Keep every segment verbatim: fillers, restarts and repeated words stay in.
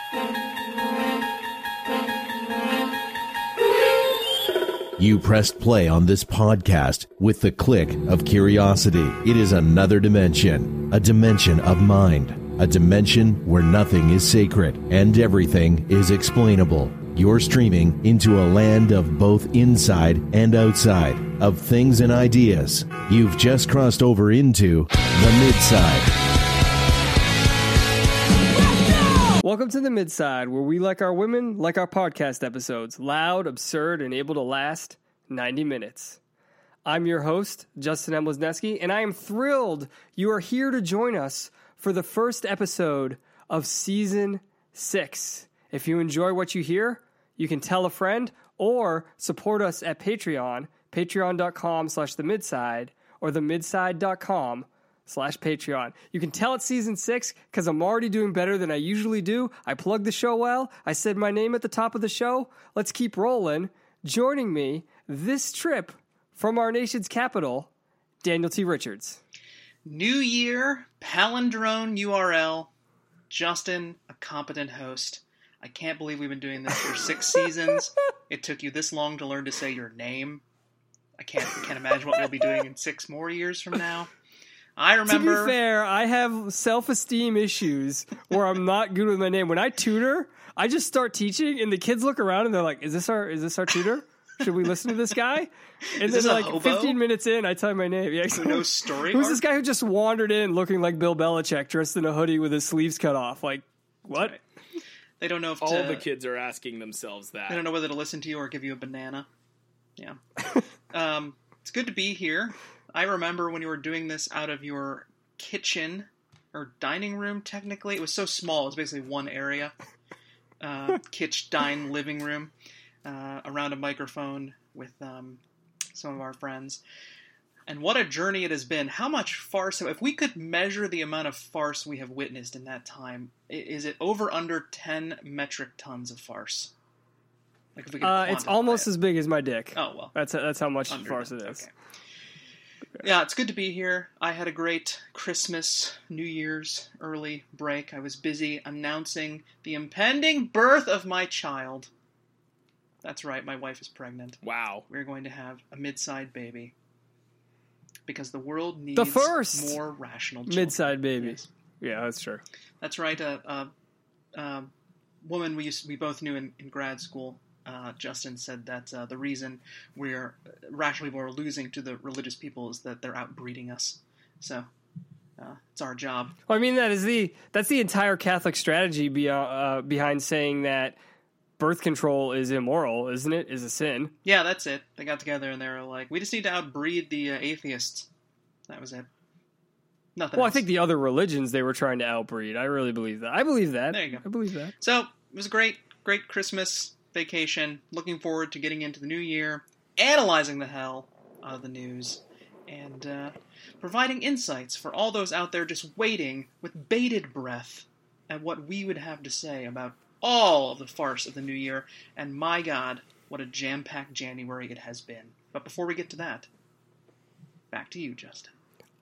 You pressed play on this podcast with the click of curiosity. It is another dimension, a dimension of mind, a dimension where nothing is sacred and everything is explainable. You're streaming into a land of both inside and outside, of things and ideas. You've just crossed over into the Midside. Welcome to the Midside, where we like our women like our podcast episodes, loud, absurd, and able to last ninety minutes. I'm your host, Justin M. Wisniewski, and I am thrilled you are here to join us for the first episode of Season six. If you enjoy what you hear, you can tell a friend or support us at Patreon, patreon.com slash the midside, or themidside.com slash Patreon. You can tell it's season six because I'm already doing better than I usually do. I plugged the show well. I said my name at the top of the show. Let's keep rolling. Joining me this trip from our nation's capital, Daniel T. Richards. New year, palindrome U R L, Justin, a competent host. I can't believe we've been doing this for six seasons. It took you this long to learn to say your name. I can't, can't imagine what we'll be doing in six more years from now. I remember. To be fair, I have self-esteem issues where I'm not good with my name. When I tutor, I just start teaching, and the kids look around and they're like, "Is this our? Is this our tutor? Should we listen to this guy?" And Is then, this a like hobo? fifteen minutes in, I tell my name. Yeah, So no story Who's arc? this guy who just wandered in looking like Bill Belichick, dressed in a hoodie with his sleeves cut off? Like, what? Right. They don't know if All to, the kids are asking themselves that. They don't know whether to listen to you or give you a banana. Yeah. um, it's good to be here. I remember when you were doing this out of your kitchen or dining room. Technically, it was so small. It was basically one area. Uh, kitchen, dine, living room, uh, around a microphone with um, some of our friends. And what a journey it has been. How much farce, if we could measure the amount of farce we have witnessed in that time, i- is it over under ten metric tons of farce? Like if we could Uh, it's quantify almost it. as big as my dick. Oh, well. That's that's how much Under farce that. it is. Okay. Yeah, it's good to be here. I had a great Christmas, New Year's early break. I was busy announcing the impending birth of my child. That's right, my wife is pregnant. Wow. We're going to have a mid-side baby. Because the world needs The first more rational children. Midside baby. Yes. Yeah, that's true. That's right. A, a, a woman we used, we both knew in, in grad school, uh, Justin, said that uh, the reason we're rational people are losing to the religious people is that they're outbreeding us. So uh, it's our job. Well, I mean, that is the that's the entire Catholic strategy be, uh, behind saying that birth control is immoral, isn't it? Is a sin. Yeah, that's it. They got together and they were like, we just need to outbreed the uh, atheists. That was it. Nothing Well, else. I think the other religions they were trying to outbreed. I really believe that. I believe that. There you go. I believe that. So, it was a great, great Christmas vacation. Looking forward to getting into the new year, analyzing the hell out of the news, and uh, providing insights for all those out there just waiting with bated breath at what we would have to say about all of the farce of the new year. And my God, what a jam-packed January it has been. But before we get to that, back to you, Justin.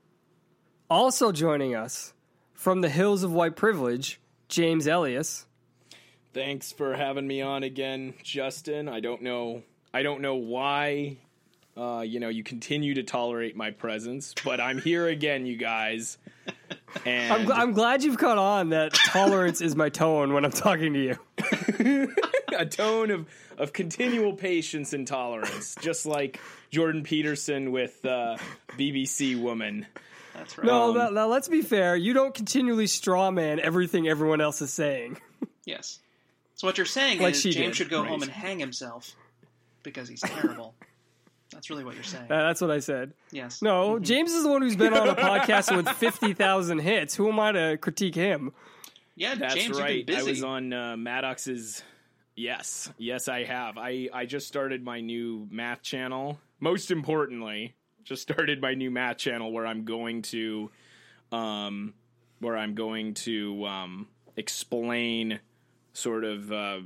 Also joining us from the hills of white privilege, James Elias. Thanks for having me on again, Justin. I don't know I don't know why uh, you know, you continue to tolerate my presence, but I'm here again, you guys. And I'm, gl- I'm glad you've caught on that tolerance is my tone when I'm talking to you. a tone of, of continual patience and tolerance, just like Jordan Peterson with uh, B B C Woman. That's right. No, Um, now, now let's be fair. You don't continually straw man everything everyone else is saying. Yes. So what you're saying Like is she James did. should go Right. home and hang himself because he's terrible. That's really what you're saying. Uh, that's what I said. Yes. No, James is the one who's been on a podcast with fifty thousand hits. Who am I to critique him? Yeah, That's James, right. you've been I busy. was on uh, Maddox's. Yes, yes, I have. I, I just started my new math channel. Most importantly, just started my new math channel where I'm going to, um, where I'm going to um, explain sort of uh,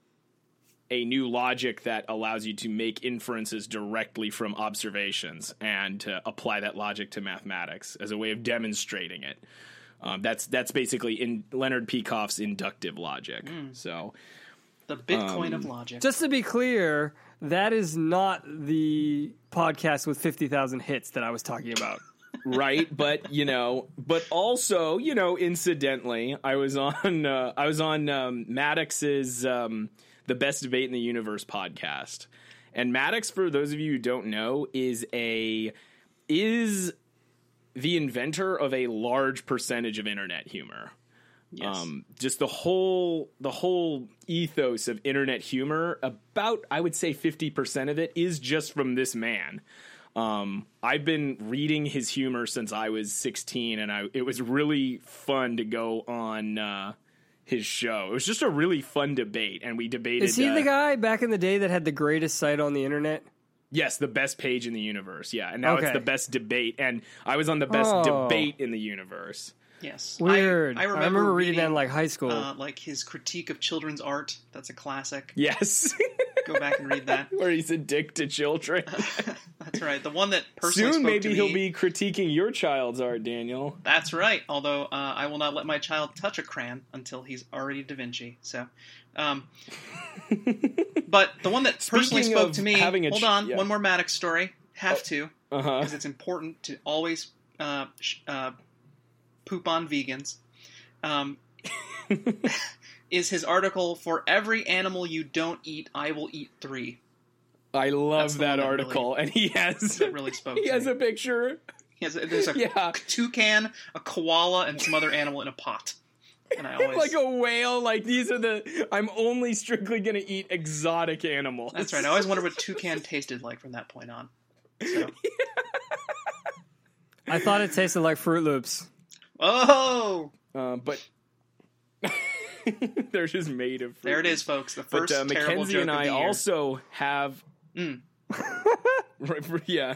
a new logic that allows you to make inferences directly from observations and to apply that logic to mathematics as a way of demonstrating it. Um, that's that's basically in Leonard Peikoff's inductive logic. Mm. So the Bitcoin um, of logic. Just to be clear, that is not the podcast with fifty thousand hits that I was talking about. Right, but you know, but also, you know, incidentally, I was on uh, I was on um, Maddox's um, The Best Debate in the Universe podcast. And Maddox, for those of you who don't know, is a is the inventor of a large percentage of internet humor. Yes. Um, just the whole the whole ethos of internet humor, about I would say fifty percent of it is just from this man. Um, I've been reading his humor since I was sixteen, and I it was really fun to go on uh, his show. It was just a really fun debate, and we debated. Is he uh, the guy back in the day that had the greatest site on the internet? Yes, the best page in the universe. Yeah, and now Okay. it's the best debate, and I was on the best Oh. debate in the universe. Yes. Weird. I, I remember, reading that in like high school. uh, like his critique of children's art. That's a classic. Yes, Go back and read that. where he's a dick to children. That's right. The one that personally Soon, spoke maybe to he'll me. be critiquing your child's art, Daniel. That's right. Although uh, I will not let my child touch a crayon until he's already Da Vinci. So, um, but the one that personally Speaking spoke of to me. having a Hold ch- on, yeah. one more Maddox story. Have to Uh huh. because it's important to always uh, sh- uh, poop on vegans. Um, is his article "For every animal you don't eat, I will eat three." I That's love the that one that article, and he has That really spoke. he to has me. a picture. He has a, there's a Yeah. toucan, a koala, and some other animal in a pot. And I always Like a whale, like these are the. I'm only strictly gonna eat exotic animals. That's right. I always wondered what toucan tasted like from that point on. So. I thought it tasted like Fruit Loops. Oh, Uh, but they're just made of. Fruit. there it is, folks. The But first uh, terrible Mackenzie joke and of I the year. also have. Mm. yeah.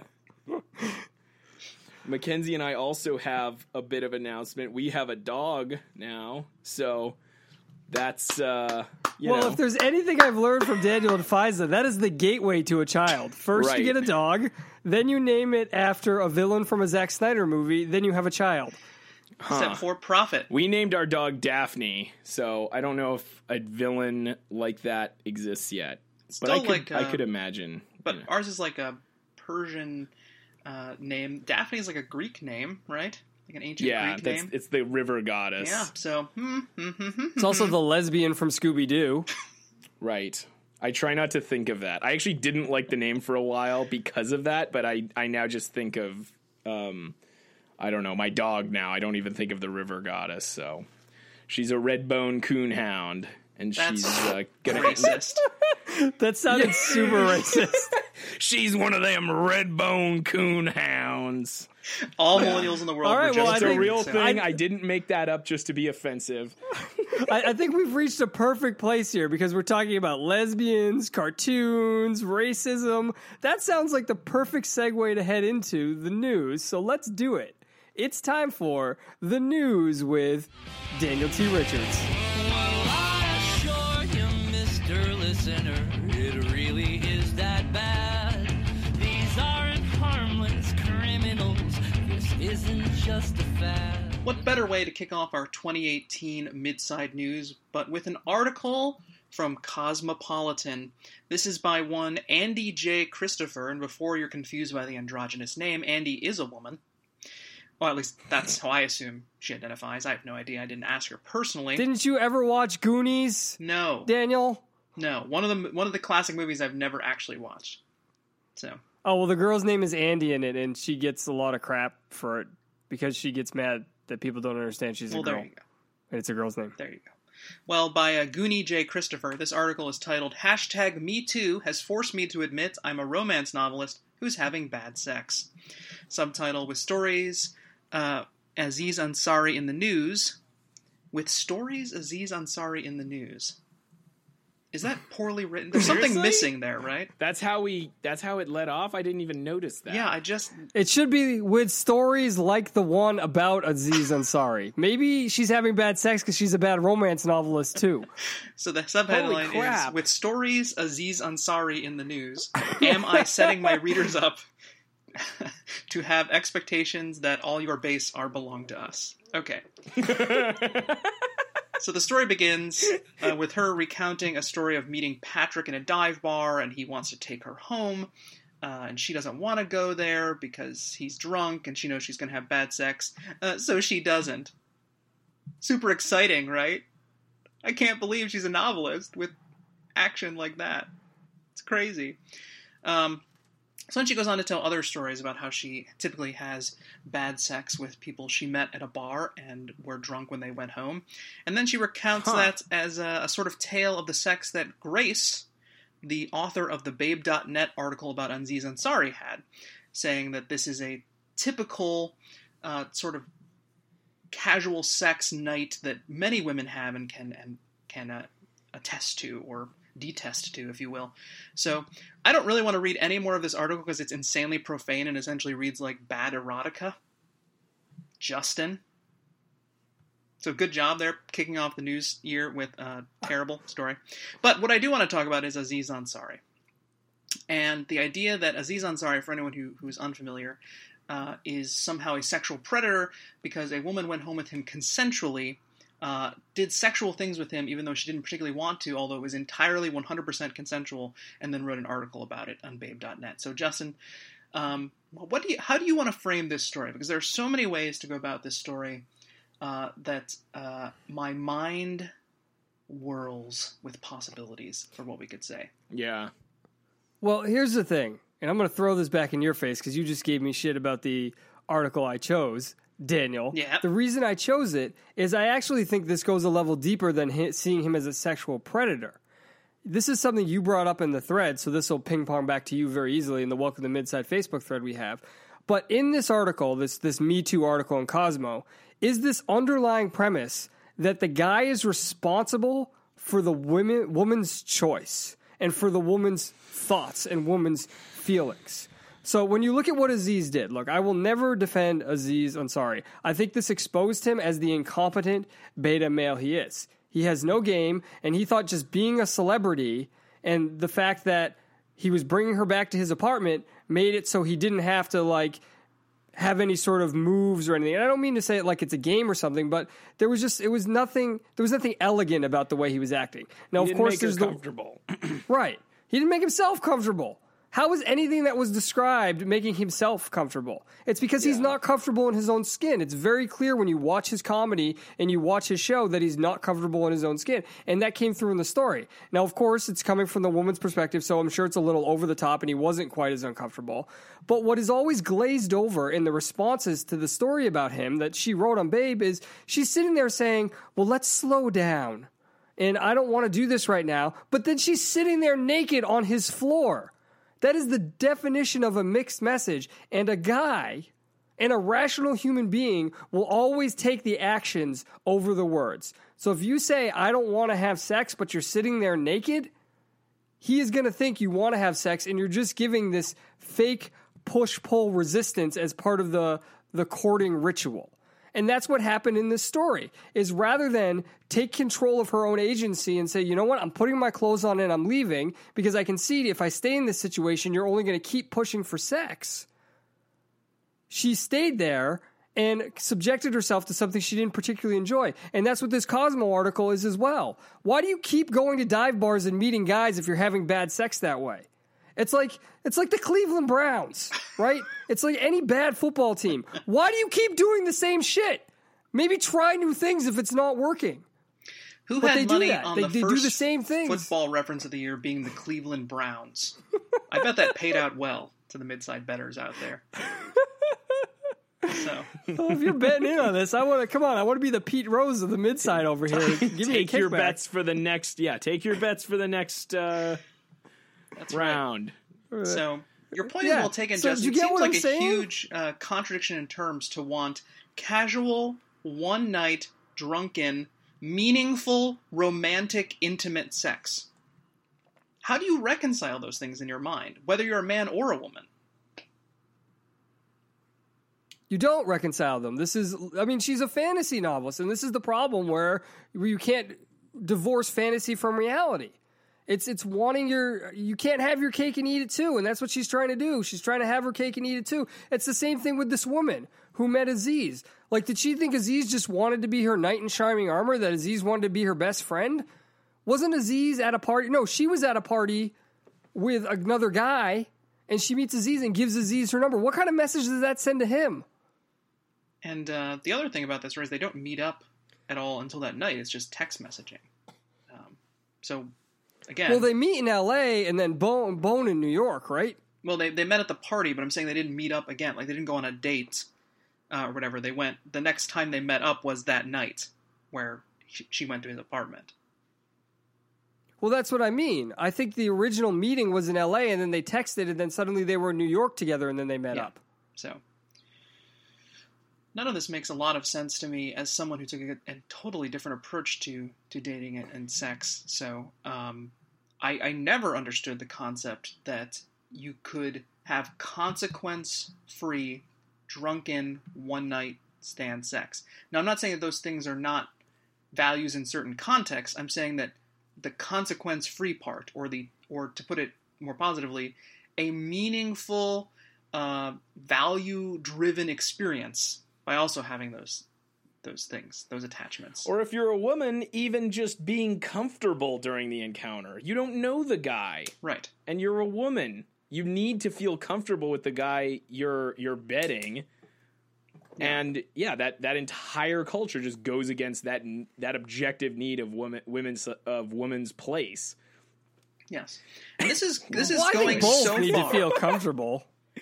Mackenzie and I also have a bit of announcement. We have a dog now, so that's uh, you Well, know. if there's anything I've learned from Daniel and Faiza, that is the gateway to a child. First Right. you get a dog, then you name it after a villain from a Zack Snyder movie, then you have a child. Except for profit. We named our dog Daphne, so I don't know if a villain like that exists yet. But I Still could, like, I uh, could imagine. But you know. ours is like a Persian uh, name. Daphne is like a Greek name, right? Like an ancient yeah, Greek that's name. it's the river goddess. Yeah. So. Hmm, hmm, hmm, hmm, It's also the lesbian from Scooby Doo. Right. I try not to think of that. I actually didn't like the name for a while because of that, but I, I now just think of, um, I don't know, my dog now. I don't even think of the river goddess, so. She's a red-bone coonhound, and That's she's uh, gonna racist. That sounded super racist. She's one of them red-bone coonhounds. All millennials in the world All right, were just well, I It's a think- real so- thing. I didn't make that up just to be offensive. I, I think we've reached a perfect place here because we're talking about lesbians, cartoons, racism. That sounds like the perfect segue to head into the news, so let's do it. It's time for the news with Daniel T. Richards. Well, I assure you, Mister Listener, it really is that bad. These aren't harmless criminals. This isn't just a fad. What better way to kick off our twenty eighteen Midside News but with an article from Cosmopolitan. This is by one Andy J. Christopher, and before you're confused by the androgynous name, Andy is a woman. Well, at least that's how I assume she identifies. I have no idea. I didn't ask her personally. Didn't you ever watch Goonies, no, Daniel? no. One of the one of the classic movies I've never actually watched. So Oh, well, the girl's name is Andy in it, and she gets a lot of crap for it because she gets mad that people don't understand she's well, a girl. there you go. And it's a girl's name. There you go. Well, by uh, Goonie J. Christopher, this article is titled, Hashtag MeToo has forced me to admit I'm a romance novelist who's having bad sex. Subtitle, with stories, uh, Aziz Ansari in the news. With stories, Aziz Ansari in the news. Is that poorly written? There's something Seriously? missing there, right? That's how we. That's how it led off. I didn't even notice that. Yeah, I just... It should be with stories like the one about Aziz Ansari. Maybe she's having bad sex because she's a bad romance novelist, too. So the subheadline Holy crap. is, with stories, Aziz Ansari in the news. Am I setting my readers up to have expectations that all your base are belong to us. Okay. So the story begins uh, with her recounting a story of meeting Patrick in a dive bar, and he wants to take her home, uh, and she doesn't want to go there because he's drunk, and she knows she's going to have bad sex, uh, so she doesn't. Super exciting, right? I can't believe she's a novelist with action like that. It's crazy. Um, so then she goes on to tell other stories about how she typically has bad sex with people she met at a bar and were drunk when they went home. And then she recounts Huh. that as a, a sort of tale of the sex that Grace, the author of the Babe dot net article about Aziz Ansari, had, saying that this is a typical uh, sort of casual sex night that many women have and can and can uh, attest to or detest to, if you will. So I don't really want to read any more of this article because it's insanely profane and essentially reads like bad erotica. Justin. So good job there kicking off the news year with a terrible story. But what I do want to talk about is Aziz Ansari. And the idea that Aziz Ansari, for anyone who, who's unfamiliar, uh, is somehow a sexual predator because a woman went home with him consensually, uh, did sexual things with him even though she didn't particularly want to, although it was entirely one hundred percent consensual, and then wrote an article about it on Babe dot net. So Justin, um, what do you, how do you want to frame this story? Because there are so many ways to go about this story uh, that uh, my mind whirls with possibilities for what we could say. Yeah. Well, here's the thing, and I'm going to throw this back in your face because you just gave me shit about the article I chose, Daniel. Yeah. The reason I chose it is I actually think this goes a level deeper than hi- seeing him as a sexual predator. This is something you brought up in the thread, so this will ping pong back to you very easily in the Welcome to Midside Facebook thread we have. But in this article, this this Me Too article in Cosmo, is this underlying premise that the guy is responsible for the women woman's choice and for the woman's thoughts and woman's feelings. So when you look at what Aziz did, look, I will never defend Aziz Ansari. I think this exposed him as the incompetent beta male he is. He has no game, and he thought just being a celebrity and the fact that he was bringing her back to his apartment made it so he didn't have to, like, have any sort of moves or anything. And I don't mean to say it like it's a game or something, but there was just, it was nothing, there was nothing elegant about the way he was acting. Now, He of didn't course, make her there's the, comfortable. right. He didn't make himself comfortable. How is anything that was described making himself comfortable? It's because he's Yeah. not comfortable in his own skin. It's very clear when you watch his comedy and you watch his show that he's not comfortable in his own skin. And that came through in the story. Now, of course, it's coming from the woman's perspective, so I'm sure it's a little over the top and he wasn't quite as uncomfortable. But what is always glazed over in the responses to the story about him that she wrote on Babe is she's sitting there saying, well, let's slow down. And I don't want to do this right now. But then she's sitting there naked on his floor. That is the definition of a mixed message. And a guy, and a rational human being, will always take the actions over the words. So if you say, I don't want to have sex, but you're sitting there naked, he is going to think you want to have sex, and you're just giving this fake push-pull resistance as part of the, the courting ritual. And that's what happened in this story, is rather than take control of her own agency and say, you know what, I'm putting my clothes on and I'm leaving because I can see if I stay in this situation, you're only going to keep pushing for sex. She stayed there and subjected herself to something she didn't particularly enjoy. And that's what this Cosmo article is as well. Why do you keep going to dive bars and meeting guys if you're having bad sex that way? It's like it's like the Cleveland Browns, right? It's like any bad football team. Why do you keep doing the same shit? Maybe try new things if it's not working. Who But had they do money that. on They- the they do first the same things. football reference of the year being the Cleveland Browns? I bet that paid out well to the midside bettors out there. So Well, if you're betting in on this, I want to come on. I want to be the Pete Rose of the midside over here. Give me a Take your kickback. bets for the next. Yeah, take your bets for the next uh, that's right. round. So your point Yeah. is well taken, So, Justin. do you It get seems what like I'm a saying? huge uh, contradiction in terms to want casual, one night, drunken, meaningful, romantic, intimate sex. How do you reconcile those things in your mind, whether you're a man or a woman? You don't reconcile them. This is, I mean, she's a fantasy novelist, and this is the problem where you can't divorce fantasy from reality. It's it's wanting your, you can't have your cake and eat it too, and that's what she's trying to do. She's trying to have her cake and eat it too. It's the same thing with this woman who met Aziz. Like, did she think Aziz just wanted to be her knight in shining armor, that Aziz wanted to be her best friend? Wasn't Aziz at a party? No, she was at a party with another guy, and she meets Aziz and gives Aziz her number. What kind of message does that send to him? And uh, the other thing about this is they don't meet up at all until that night. It's just text messaging. Um, so... Again, well, they meet in L A and then bone, bone in New York, right? Well, they, they met at the party, but I'm saying they didn't meet up again. Like, they didn't go on a date uh, or whatever. They went, the next time they met up was that night where she, she went to his apartment. Well, that's what I mean. I think the original meeting was in L A and then they texted and then suddenly they were in New York together and then they met yeah. up. So, none of this makes a lot of sense to me as someone who took a, a totally different approach to, to dating and, and sex. So, um, I, I never understood the concept that you could have consequence-free, drunken, one-night stand sex. Now, I'm not saying that those things are not values in certain contexts. I'm saying that the consequence-free part, or the, or to put it more positively, a meaningful, uh, value-driven experience by also having those those things, those attachments. Or if you're a woman, even just being comfortable during the encounter. You don't know the guy. Right. And you're a woman. You need to feel comfortable with the guy you're you're bedding. Yeah. And yeah, that, that entire culture just goes against that that objective need of women women's of women's place. Yes. And this is this is well, going I think both so need far. to feel comfortable.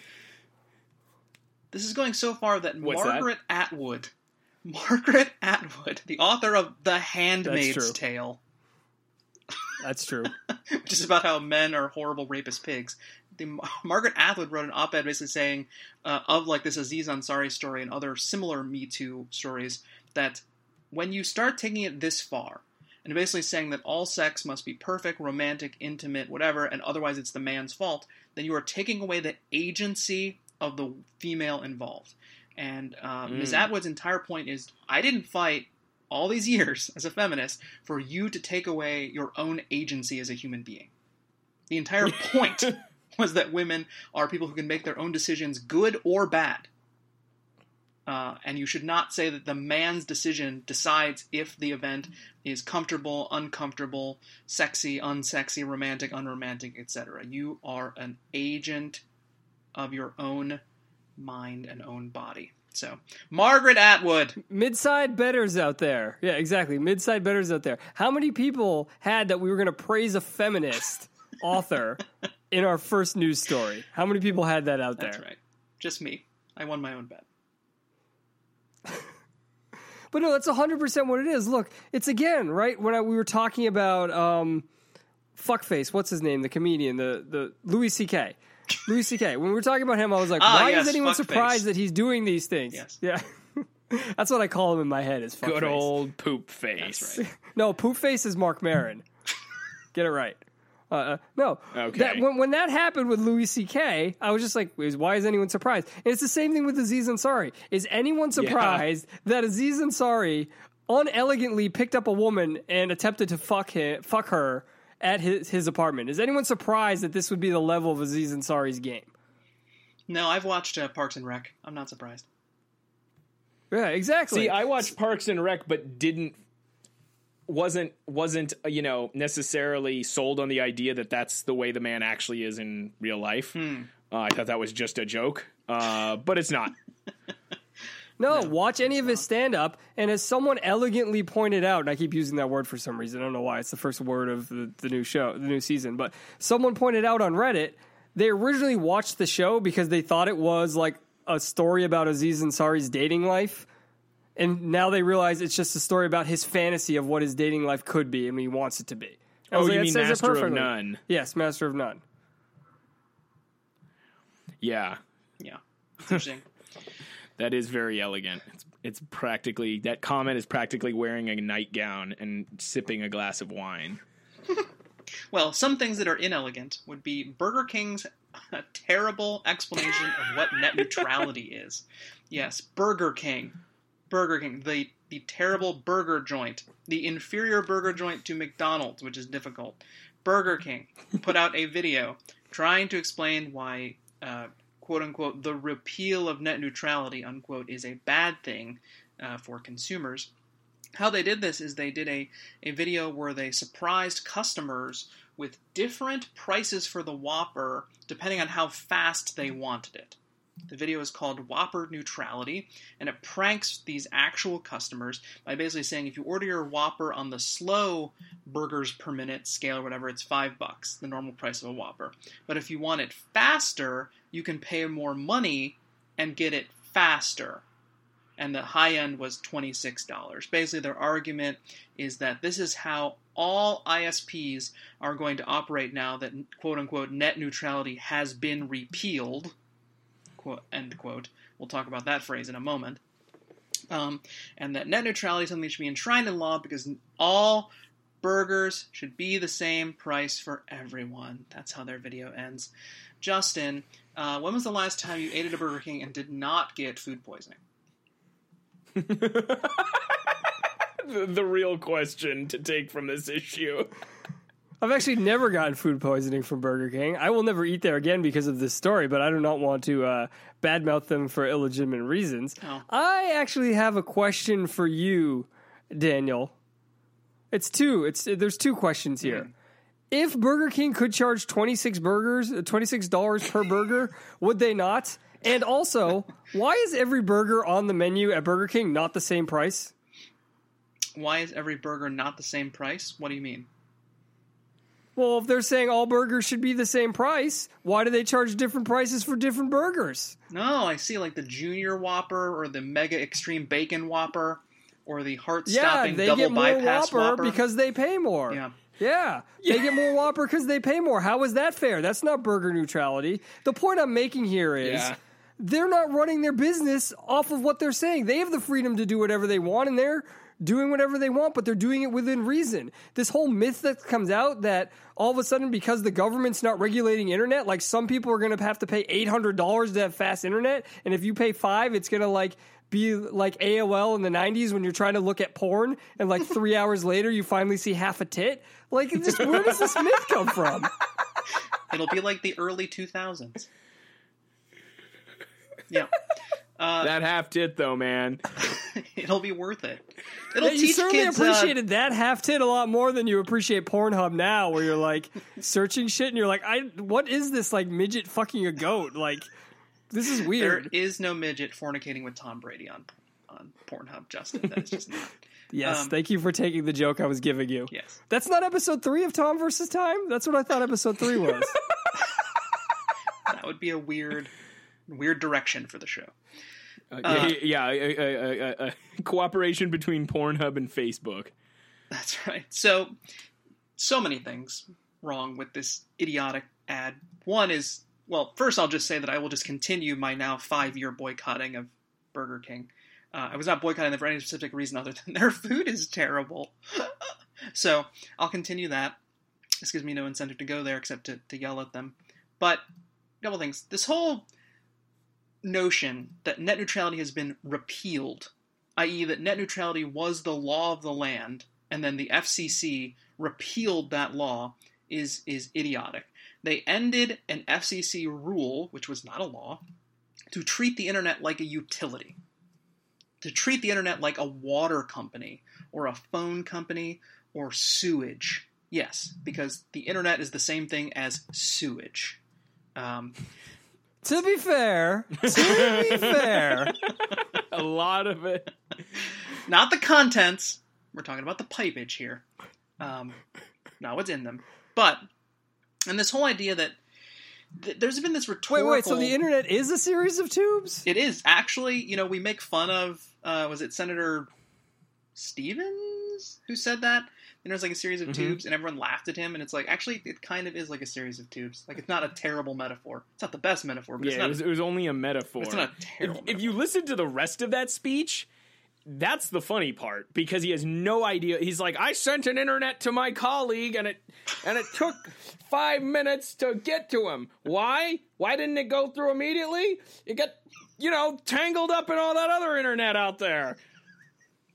This is going so far that What's Margaret that? Atwood Margaret Atwood, the author of The Handmaid's That's true. Tale. That's true. Which is about how men are horrible rapist pigs. The, Margaret Atwood wrote an op-ed basically saying, uh, of like this Aziz Ansari story and other similar Me Too stories, that when you start taking it this far, and basically saying that all sex must be perfect, romantic, intimate, whatever, and otherwise it's the man's fault, then you are taking away the agency of the female involved. And uh, mm. Miz Atwood's entire point is, I didn't fight all these years as a feminist for you to take away your own agency as a human being. The entire point was that women are people who can make their own decisions, good or bad. Uh, and you should not say that the man's decision decides if the event is comfortable, uncomfortable, sexy, unsexy, romantic, unromantic, et cetera. You are an agent of your own mind and own body. So, Margaret Atwood. Midside betters out there. Yeah, exactly. Midside betters out there. How many people had that we were going to praise a feminist author in our first news story? How many people had that out there? That's right. Just me. I won my own bet. But no, that's one hundred percent what it is. Look, it's again, right, when I, we were talking about um, Fuckface, what's his name, the comedian, the, the Louis C K Louis C K When we were talking about him, I was like, ah, why yes, is anyone fuckface. surprised that he's doing these things? Yes. Yeah. That's what I call him in my head, is Fuckface. Good old poop face. That's right. No, Poop Face is Mark Maron. Get it right. Uh, uh, no. Okay. That, when, when that happened with Louis C K, I was just like, why is anyone surprised? And it's the same thing with Aziz Ansari. Is anyone surprised yeah. that Aziz Ansari unelegantly picked up a woman and attempted to fuck him, fuck her at his, his apartment? Is anyone surprised that this would be the level of Aziz Ansari's game? No, I've watched uh, Parks and Rec. I'm not surprised. Yeah, exactly. See, I watched Parks and Rec, but didn't wasn't wasn't you know necessarily sold on the idea that that's the way the man actually is in real life. Hmm. Uh, I thought that was just a joke, uh, but it's not. No, No, watch any of his stand-up, and as someone elegantly pointed out, and I keep using that word for some reason, I don't know why, it's the first word of the, the new show, the new season, but someone pointed out on Reddit, they originally watched the show because they thought it was like a story about Aziz Ansari's dating life, and now they realize it's just a story about his fantasy of what his dating life could be and he wants it to be. I Oh, was you like, mean that says it Master of perfectly. None? Yes, Master of None. Yeah, Yeah. It's interesting. that is very elegant. It's, it's practically that comment is practically wearing a nightgown and sipping a glass of wine. Well, some things that are inelegant would be Burger King's terrible explanation of what net neutrality is. Yes, Burger King. Burger King. The the terrible burger joint, the inferior burger joint to McDonald's, which is difficult. Burger King put out a video trying to explain why, uh, quote-unquote, the repeal of net neutrality, unquote, is a bad thing uh, for consumers. How they did this is they did a, a video where they surprised customers with different prices for the Whopper depending on how fast they wanted it. The video is called Whopper Neutrality, and it pranks these actual customers by basically saying if you order your Whopper on the slow burgers per minute scale or whatever, it's five bucks, the normal price of a Whopper. But if you want it faster, you can pay more money and get it faster. And the high end was twenty-six dollars. Basically, their argument is that this is how all I S Ps are going to operate now that, quote-unquote, net neutrality has been repealed, quote, end quote. We'll talk about that phrase in a moment. Um, and that net neutrality is something that should be enshrined in law because all burgers should be the same price for everyone. That's how their video ends. Justin, uh, when was the last time you ate at a Burger King and did not get food poisoning? the, the real question to take from this issue. I've actually never gotten food poisoning from Burger King. I will never eat there again because of this story, but I do not want to uh, badmouth them for illegitimate reasons. Oh. I actually have a question for you, Daniel. It's two. It's there's two questions here. Mm. If Burger King could charge twenty-six burgers, twenty-six dollars per burger, would they not? And also, why is every burger on the menu at Burger King not the same price? Why is every burger not the same price? What do you mean? Well, if they're saying all burgers should be the same price, why do they charge different prices for different burgers? No, I see, like the Junior Whopper or the Mega Extreme Bacon Whopper or the heart-stopping yeah, double bypass Whopper, Whopper because they pay more. Yeah. Yeah, they get more Whopper because they pay more. How is that fair? That's not burger neutrality. The point I'm making here is Yeah. they're not running their business off of what they're saying. They have the freedom to do whatever they want, and they're doing whatever they want, but they're doing it within reason. This whole myth that comes out that all of a sudden, because the government's not regulating internet, like some people are going to have to pay eight hundred dollars to have fast internet, and if you pay five, it's going to like be like A O L in the nineties when you're trying to look at porn, and like three hours later, you finally see half a tit. Like, it's just, where does this myth come from? It'll be like the early two thousands. Yeah. Uh, that half tit, though, man. It'll be worth it. It'll Yeah, you teach certainly kids. appreciated uh, that half tit a lot more than you appreciate Pornhub now, where you're like searching shit and you're like, I what is this, like midget fucking a goat? Like, this is there weird. is no midget fornicating with Tom Brady on on Pornhub, Justin. That's just not. Yes, um, thank you for taking the joke I was giving you. Yes. That's not episode three of Tom versus Time? That's what I thought episode three was. That would be a weird, weird direction for the show. Uh, Uh, yeah, yeah, a, a, a, a cooperation between Pornhub and Facebook. That's right. So, so many things wrong with this idiotic ad. One is, well, first I'll just say that I will just continue my now five-year boycotting of Burger King. Uh, I was not boycotting them for any specific reason other than their food is terrible. So, I'll continue that. This gives me no incentive to go there except to, to yell at them. But, a couple things. This whole notion that net neutrality has been repealed, that is that net neutrality was the law of the land, and then the F C C repealed that law, is is idiotic. They ended an F C C rule, which was not a law, to treat the internet like a utility. To treat the internet like a water company, or a phone company, or sewage. Yes, because the internet is the same thing as sewage. Um... To be fair, to be fair, A lot of it. Not the contents. We're talking about the pipage here. Um, not what's in them. But, and this whole idea that th- there's been this wait, rhetorical... wait, so the internet is a series of tubes? It is. Actually, you know, we make fun of, uh, was it Senator Stevens who said that? And there's like a series of Mhm. tubes, and everyone laughed at him, and it's like, actually, it kind of is like a series of tubes. Like, it's not a terrible metaphor. It's not the best metaphor, but it's Yeah, not... it was, it was only a metaphor. It's not a terrible If, if you listen to the rest of that speech, that's the funny part, because he has no idea. He's like, I sent an internet to my colleague, and it and it took five minutes to get to him. Why? Why didn't it go through immediately? It got, you know, tangled up in all that other internet out there.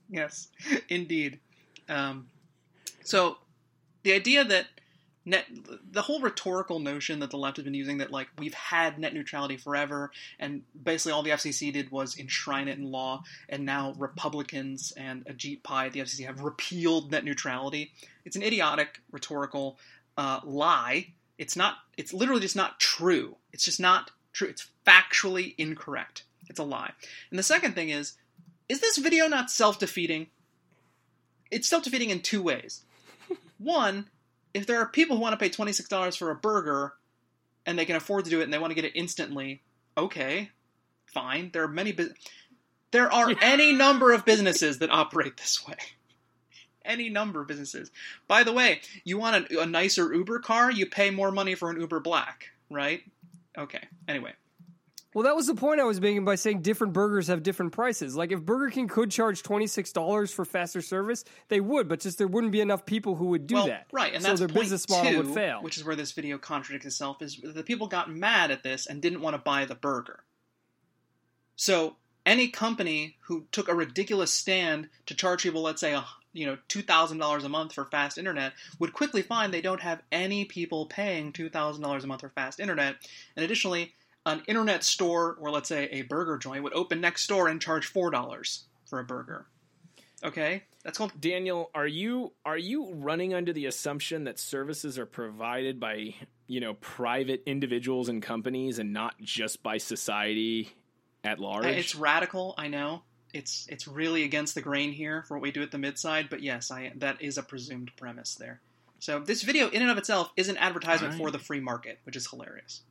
Yes, indeed. Um, so the idea that net, the whole rhetorical notion that the left has been using that like we've had net neutrality forever, and basically all the F C C did was enshrine it in law, and now Republicans and Ajit Pai at the F C C have repealed net neutrality. It's an idiotic rhetorical uh, lie. It's not. It's literally just not true. It's just not true. It's factually incorrect. It's a lie. And the second thing is, is this video not self-defeating? It's self-defeating in two ways. One, if there are people who want to pay twenty-six dollars for a burger and they can afford to do it and they want to get it instantly, okay, fine. There are many bu- there are any number of businesses that operate this way. Any number of businesses. By the way, you want a, a nicer Uber car, you pay more money for an Uber Black, right? Okay, anyway. Well, that was the point I was making by saying different burgers have different prices. Like, if Burger King could charge twenty-six dollars for faster service, they would, but just there wouldn't be enough people who would do well, that. Right, and so that's their point business model two, would fail. Which is where this video contradicts itself, is the people got mad at this and didn't want to buy the burger. So, any company who took a ridiculous stand to charge people, let's say, a, you know, two thousand dollars a month for fast internet, would quickly find they don't have any people paying two thousand dollars a month for fast internet. And additionally, an internet store, or let's say a burger joint, would open next door and charge four dollars for a burger. Okay? That's called... Daniel, are you are you running under the assumption that services are provided by, you know, private individuals and companies and not just by society at large? It's radical, I know. It's it's really against the grain here for what we do at the Midside, but yes, I that is a presumed premise there. So this video, in and of itself, is an advertisement Right. for the free market, which is hilarious.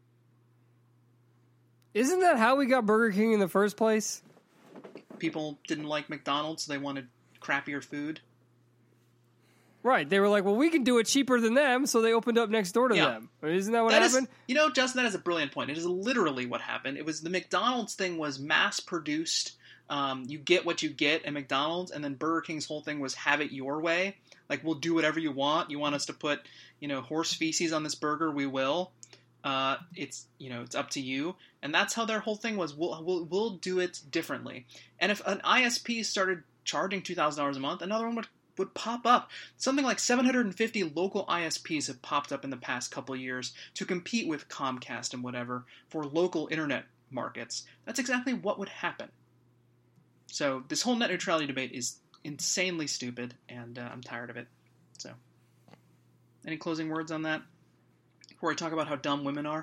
Isn't that how we got Burger King in the first place? People didn't like McDonald's, so they wanted crappier food. Right. They were like, well, we can do it cheaper than them, so they opened up next door to Yeah. them. Isn't that what That is, happened? you know, Justin, that is a brilliant point. It is literally what happened. It was the McDonald's thing was mass-produced. Um, you get what you get at McDonald's, and then Burger King's whole thing was have it your way. Like, we'll do whatever you want. You want us to put, you know, horse feces on this burger, we will. Uh, it's, you know, it's up to you. And that's how their whole thing was. We'll, we'll, we'll do it differently. And if an I S P started charging two thousand dollars a month, another one would, would pop up. Something like seven hundred fifty local I S Ps have popped up in the past couple of years to compete with Comcast and whatever for local internet markets. That's exactly what would happen. So this whole net neutrality debate is insanely stupid, and uh, I'm tired of it. So, any closing words on that before I talk about how dumb women are?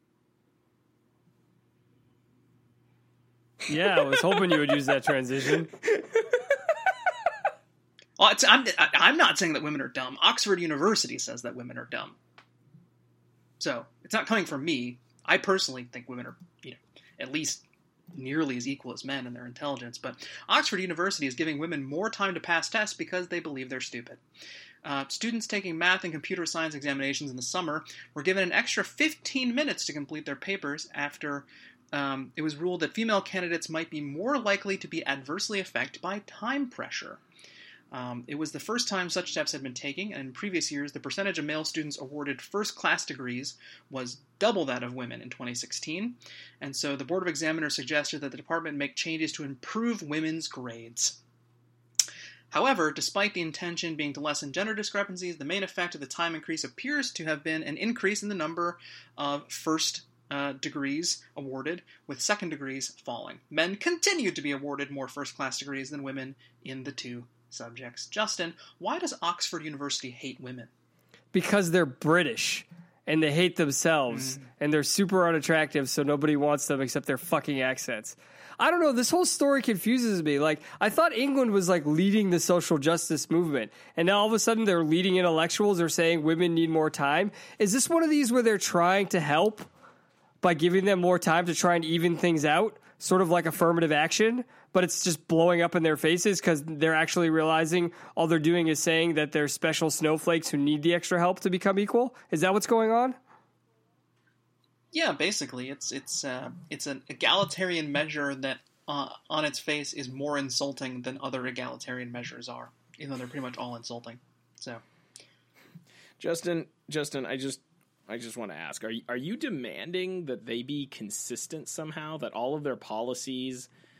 Yeah, I was hoping you would use that transition. Well, it's, I'm, I'm not saying that women are dumb. Oxford University says that women are dumb. So, it's not coming from me. I personally think women are, you know, at least nearly as equal as men in their intelligence. But Oxford University is giving women more time to pass tests because they believe they're stupid. Uh, students taking math and computer science examinations in the summer were given an extra fifteen minutes to complete their papers after um, it was ruled that female candidates might be more likely to be adversely affected by time pressure. Um, it was the first time such steps had been taken, and in previous years, the percentage of male students awarded first-class degrees was double that of women in twenty sixteen, and so the Board of Examiners suggested that the department make changes to improve women's grades. However, despite the intention being to lessen gender discrepancies, the main effect of the time increase appears to have been an increase in the number of first uh, degrees awarded, with second degrees falling. Men continued to be awarded more first-class degrees than women in the two subjects. Justin, why does Oxford University hate women? Because they're British, and they hate themselves, mm. and they're super unattractive, so nobody wants them except their fucking accents. I don't know, this whole story confuses me. Like, I thought England was, like, leading the social justice movement, and now all of a sudden they're leading intellectuals are saying women need more time. Is this one of these where they're trying to help by giving them more time to try and even things out, sort of like affirmative action, but it's just blowing up in their faces because they're actually realizing all they're doing is saying that they're special snowflakes who need the extra help to become equal? Is that what's going on? Yeah, basically, it's it's uh, it's an egalitarian measure that, uh, on its face, is more insulting than other egalitarian measures are, even though they're pretty much all insulting. So, Justin, Justin, I just I just want to ask: Are you, are you demanding that they be consistent somehow? That all of their policies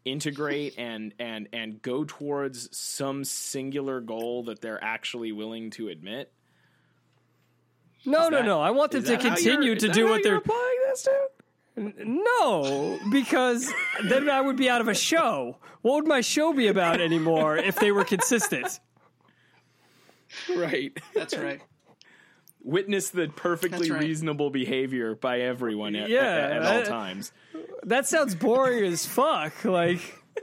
integrate and and and go towards some singular goal that they're actually willing to admit? No, Is no, that- no. I want them is to that how continue you're- to is do that how what you're they're. applying this to? No, because then I would be out of a show. What would my show be about anymore if they were consistent? Right. That's right. Witness the perfectly That's right. reasonable behavior by everyone at, Yeah, at, at all I- times. That sounds boring as fuck. Like,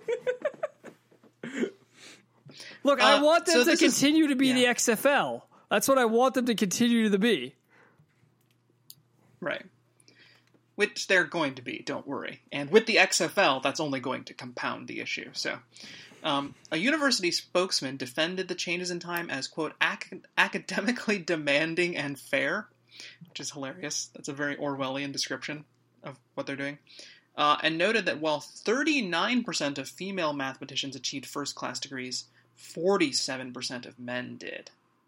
look, I Uh, want them so to this is- continue to be the yeah. X F L. That's what I want them to continue to be. Right. Which they're going to be, don't worry. And with the X F L, that's only going to compound the issue. So, um, a university spokesman defended the changes in time as, quote, ac- academically demanding and fair, which is hilarious. That's a very Orwellian description of what they're doing. Uh, and noted that while thirty-nine percent of female mathematicians achieved first-class degrees, forty-seven percent of men did.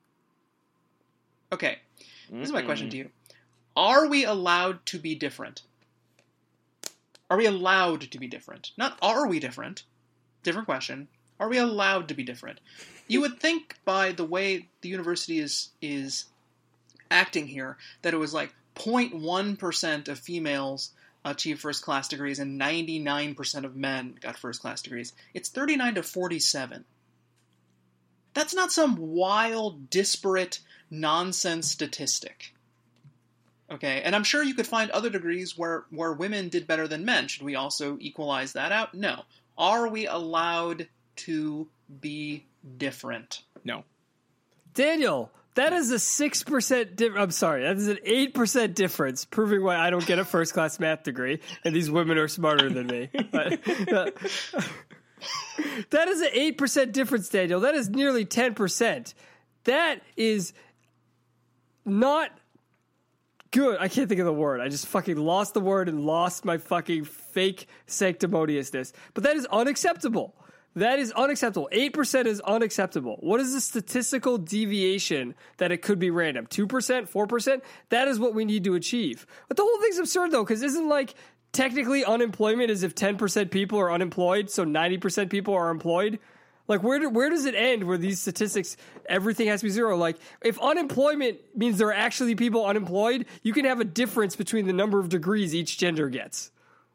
Okay, this is my question to you. Are we allowed to be different? Are we allowed to be different? Not are we different? Different question. Are we allowed to be different? You would think by the way the university is is acting here that it was like zero point one percent of females achieved first-class degrees and ninety-nine percent of men got first-class degrees. It's thirty-nine to forty-seven. That's not some wild, disparate, nonsense statistic. Okay, and I'm sure you could find other degrees where, where women did better than men. Should we also equalize that out? No. Are we allowed to be different? No. Daniel, that is a six percent difference. I'm sorry, that is an eight percent difference, proving why I don't get a first-class math degree, and these women are smarter than me. But, uh, that is an eight percent difference, Daniel. That is nearly ten percent. That is not good. I can't think of the word. I just fucking lost the word and lost my fucking fake sanctimoniousness. But that is unacceptable. That is unacceptable. eight percent is unacceptable. What is the statistical deviation that it could be random? two percent? four percent? That is what we need to achieve. But the whole thing's absurd, though, because isn't like technically unemployment is if ten percent people are unemployed, so ninety percent people are employed? Like, where do, where does it end where these statistics, everything has to be zero? Like, if unemployment means there are actually people unemployed, you can have a difference between the number of degrees each gender gets.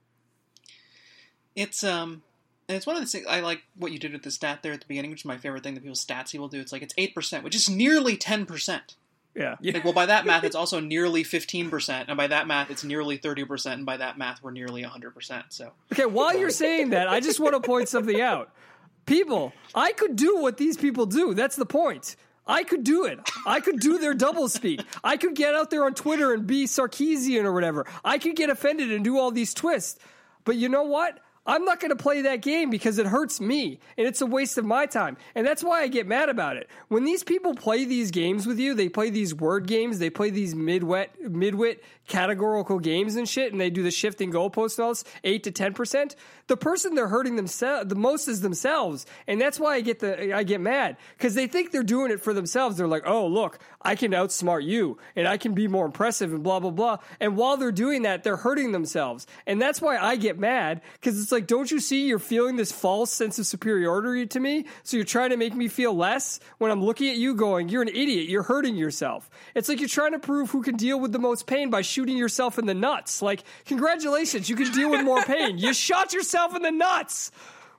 It's, um, and it's one of the things, I like what you did with the stat there at the beginning, which is my favorite thing that people's stats people do. It's like, it's eight percent, which is nearly ten percent. Yeah. Like, well, by that math, it's also nearly fifteen percent, and by that math, it's nearly thirty percent, and by that math, we're nearly one hundred percent, so. Okay, while you're saying that, I just want to point something out. People, I could do what these people do. That's the point. I could do it. I could do their doublespeak. I could get out there on Twitter and be Sarkeesian or whatever. I could get offended and do all these twists. But you know what? I'm not going to play that game because it hurts me, and it's a waste of my time. And that's why I get mad about it. When these people play these games with you, they play these word games, they play these midwit, midwit categorical games and shit, and they do the shifting goalposts and all this, eight to ten percent, the person they're hurting themselves the most is themselves. And that's why I get the I get mad, because they think they're doing it for themselves. They're like, oh, look, I can outsmart you, and I can be more impressive, and blah, blah, blah. And while they're doing that, they're hurting themselves. And that's why I get mad, because it's like, don't you see you're feeling this false sense of superiority to me? So you're trying to make me feel less when I'm looking at you going, you're an idiot, you're hurting yourself. It's like you're trying to prove who can deal with the most pain by shooting yourself in the nuts. Like, congratulations, you can deal with more pain. You shot yourself in the nuts.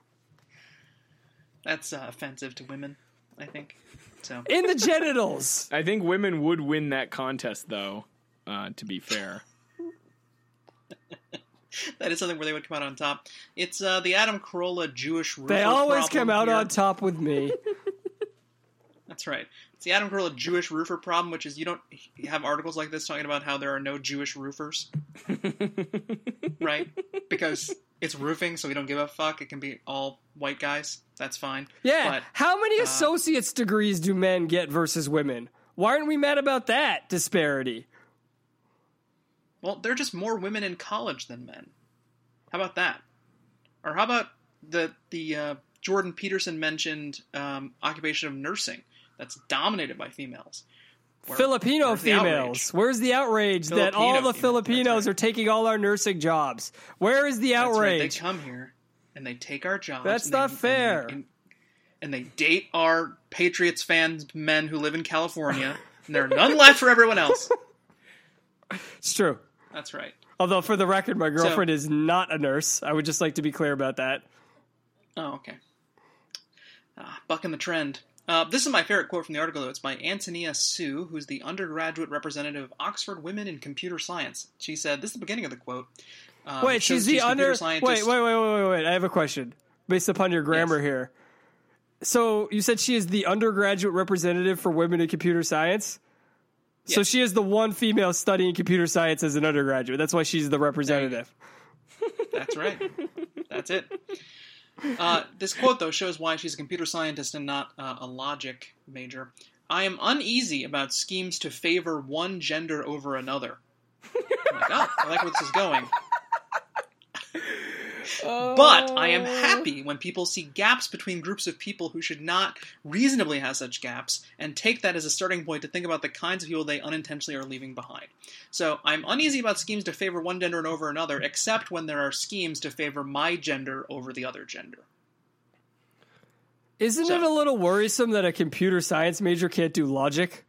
That's uh, offensive to women, I think. So In the genitals. I think women would win that contest, though, uh, to be fair. that is something where they would come out on top. It's uh, the Adam Carolla Jewish roofer They always problem come out here. on top with me. That's right. It's the Adam Carolla Jewish roofer problem, which is you don't you have articles like this talking about how there are no Jewish roofers. Right? Because it's roofing, so we don't give a fuck. It can be all white guys. That's fine. Yeah. But, How many uh, associate's degrees do men get versus women? Why aren't we mad about that disparity? well, there are just more women in college than men. How about that? Or how about the the uh, Jordan Peterson mentioned um, occupation of nursing that's dominated by females? Where- Filipino where's the females. outrage? Where's the outrage that Filipino all the females, that's Filipinos right. are taking all our nursing jobs? Where is the That's right, outrage? they come here. and they take our jobs. That's and not they, fair. And they, and, and they date our Patriots fans, men who live in California, and there are none left for everyone else. It's true. That's right. Although, for the record, my girlfriend So- is not a nurse. I would just like to be clear about that. Oh, okay. Ah, bucking the trend. Uh, this is my favorite quote from the article, though. It's by Antonia Sue, who's the undergraduate representative of Oxford Women in Computer Science. She said, this is the beginning of the quote. Um, Wait, it shows she's the these computer under... Wait, scientists- wait, wait, wait, wait, wait. I have a question based upon your grammar Yes. here. So, you said she is the undergraduate representative for women in computer science? So Yes. she is the one female studying computer science as an undergraduate. That's why she's the representative. That's right. That's it. Uh, this quote, though, shows why she's a computer scientist and not uh, a logic major. I am uneasy about schemes to favor one gender over another. I'm like, oh, I like where this is going. But I am happy when people see gaps between groups of people who should not reasonably have such gaps and take that as a starting point to think about the kinds of people they unintentionally are leaving behind. So I'm uneasy about schemes to favor one gender and over another, except when there are schemes to favor my gender over the other gender. Isn't So- it a little worrisome that a computer science major can't do logic?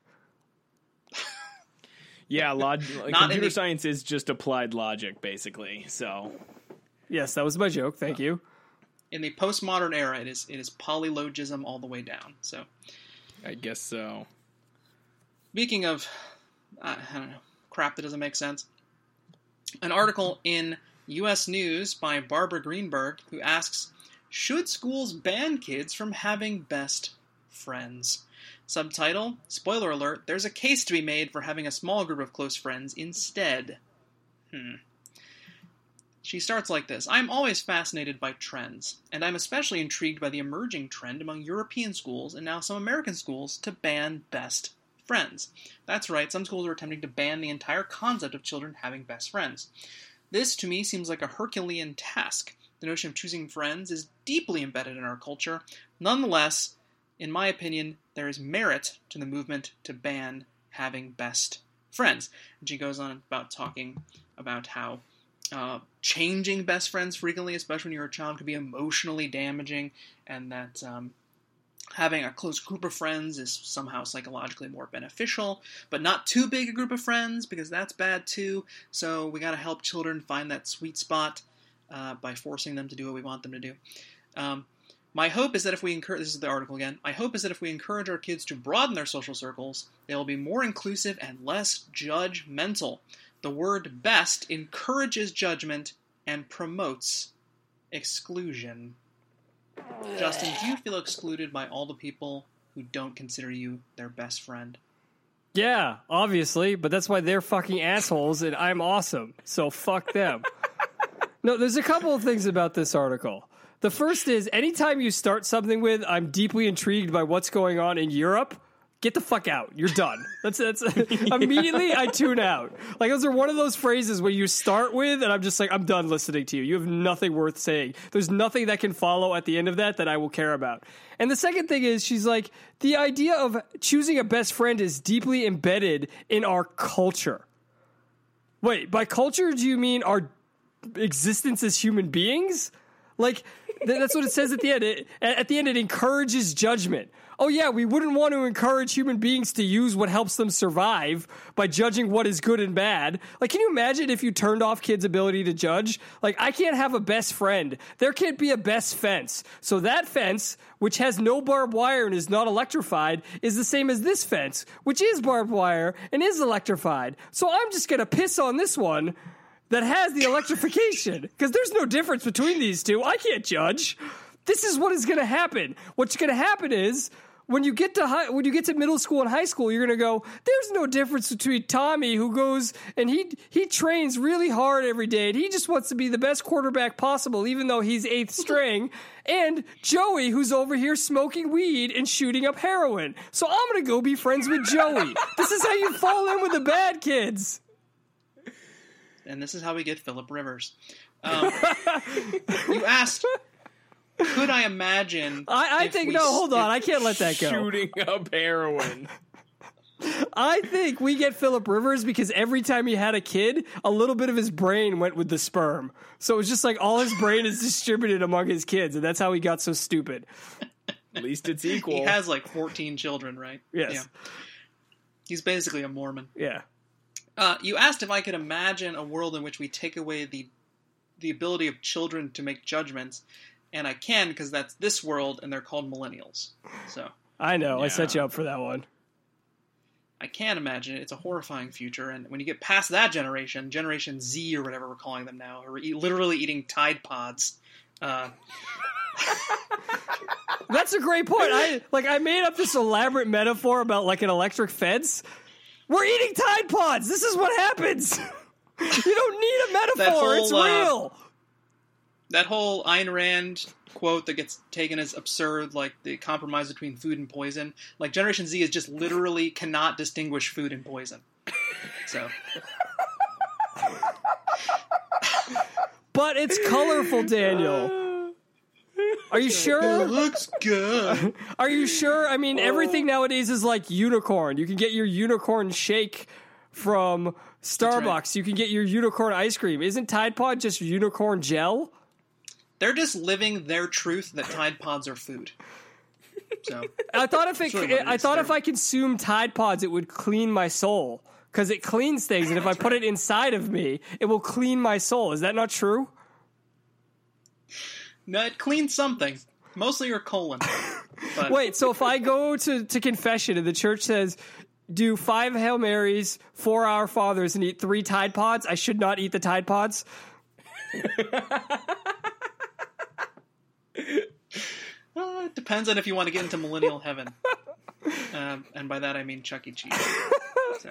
Yeah, log- Not in computer the- science is just applied logic, basically. So Yes, that was my joke. Thank you. In the postmodern era, it is it is polylogism all the way down. So I guess so. speaking of, I don't know, crap that doesn't make sense, an article in U S News by Barbara Greenberg who asks, should schools ban kids from having best friends? Subtitle, spoiler alert, there's a case to be made for having a small group of close friends instead. Hmm. She starts like this. I'm always fascinated by trends, and I'm especially intrigued by the emerging trend among European schools and now some American schools to ban best friends. That's right, some schools are attempting to ban the entire concept of children having best friends. This, to me, seems like a Herculean task. The notion of choosing friends is deeply embedded in our culture. Nonetheless, in my opinion, there is merit to the movement to ban having best friends. And she goes on about talking about how uh, changing best friends frequently, especially when you're a child, could be emotionally damaging, and that um, having a close group of friends is somehow psychologically more beneficial, but not too big a group of friends, because that's bad too. So we got to help children find that sweet spot uh, by forcing them to do what we want them to do. Um, my hope is that if we encourage, this is the article again, my hope is that if we encourage our kids to broaden their social circles, they will be more inclusive and less judgmental. The word best encourages judgment and promotes exclusion. Justin, do you feel excluded by all the people who don't consider you their best friend? Yeah, obviously, but that's why they're fucking assholes and I'm awesome. So fuck them. No, there's a couple of things about this article. The first is, anytime you start something with, I'm deeply intrigued by what's going on in Europe, get the fuck out. You're done. That's that's immediately I tune out. Like, those are one of those phrases where you start with, and I'm just like, I'm done listening to you. You have nothing worth saying. There's nothing that can follow at the end of that that I will care about. And the second thing is, she's like, the idea of choosing a best friend is deeply embedded in our culture. Wait, by culture, do you mean our existence as human beings? Like, th- that's what it says at the end. It, at the end, it encourages judgment. Oh yeah, we wouldn't want to encourage human beings to use what helps them survive by judging what is good and bad. Like, can you imagine if you turned off kids' ability to judge? Like, I can't have a best friend. There can't be a best fence. So that fence, which has no barbed wire and is not electrified, is the same as this fence, which is barbed wire and is electrified. So I'm just going to piss on this one that has the electrification, because there's no difference between these two. I can't judge. This is what is going to happen. What's going to happen is, when you get to high, when you get to middle school and high school, you're going to go, there's no difference between Tommy, who goes and he he trains really hard every day and he just wants to be the best quarterback possible, even though he's eighth string, and Joey, who's over here smoking weed and shooting up heroin. So I'm going to go be friends with Joey. This is how you fall in with the bad kids. And this is how we get Phillip Rivers. Um, you asked, could I imagine... I, I if think, we no, s- hold on. if- I can't let that go. Shooting up heroin. I think we get Philip Rivers because every time he had a kid, a little bit of his brain went with the sperm. So it was just like all his brain is distributed among his kids, and that's how he got so stupid. At least it's equal. He has like fourteen children, right? Yes. Yeah. He's basically a Mormon. Yeah. Uh, you asked if I could imagine a world in which we take away the the ability of children to make judgments, and I can because that's this world, and they're called millennials. So I know. I Yeah. set you up for that one. I can imagine it. It's a horrifying future, and when you get past that generation, Generation Z or whatever we're calling them now, who are eat, literally eating Tide Pods. Uh, That's a great point. I like I made up this elaborate metaphor about like an electric fence. We're eating Tide Pods. This is what happens. You don't need a metaphor. whole, It's uh, real. that whole Ayn Rand quote that gets taken as absurd, like the compromise between food and poison. Like Generation Z is just literally cannot distinguish food and poison. So, But it's colorful, Daniel. Are you it sure? looks good. Are you sure? I mean, everything nowadays is like unicorn. You can get your unicorn shake from Starbucks. right. You can get your unicorn ice cream. Isn't Tide Pod just unicorn gel? They're just living their truth that Tide Pods are food. So I thought if it, That's really what it I is. thought if They're- I consumed Tide Pods, it would clean my soul because it cleans things, and if I put it inside of me, it will clean my soul. Is that not true? no, it cleans something. Mostly your colon. But Wait, so if I go to, to confession and the church says, do five Hail Marys, four Our Fathers, and eat three Tide Pods, I should not eat the Tide Pods? uh, it depends on if you want to get into millennial heaven. Um, and by that I mean Chuck E. Cheese. So,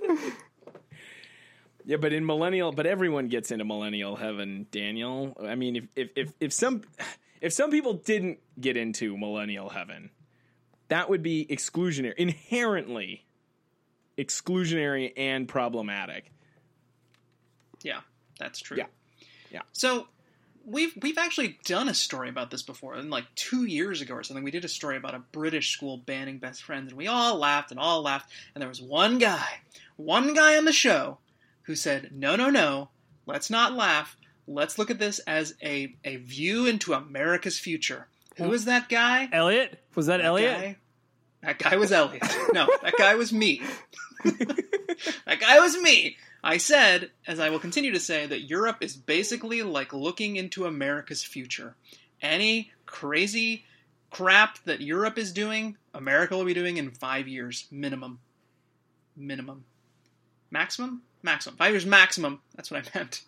Yeah, but in millennial, but everyone gets into millennial heaven, Daniel. I mean, if if if, if some if some people didn't get into millennial heaven, that would be exclusionary, inherently exclusionary and problematic. yeah, that's true. Yeah. Yeah. So we've we've actually done a story about this before. And like two years ago or something, we did a story about a British school banning best friends, and we all laughed and all laughed. And there was one guy, one guy on the show who said, "No, no, no, let's not laugh. Let's look at this as a a view into America's future." Who is that guy? Elliot? Was that, That Elliot? guy- that guy was Elliot. No, that guy was me. That guy was me. I said, as I will continue to say, that Europe is basically like looking into America's future. Any crazy crap that Europe is doing, America will be doing in five years, minimum. Minimum. Maximum? Maximum. Five years maximum. That's what I meant.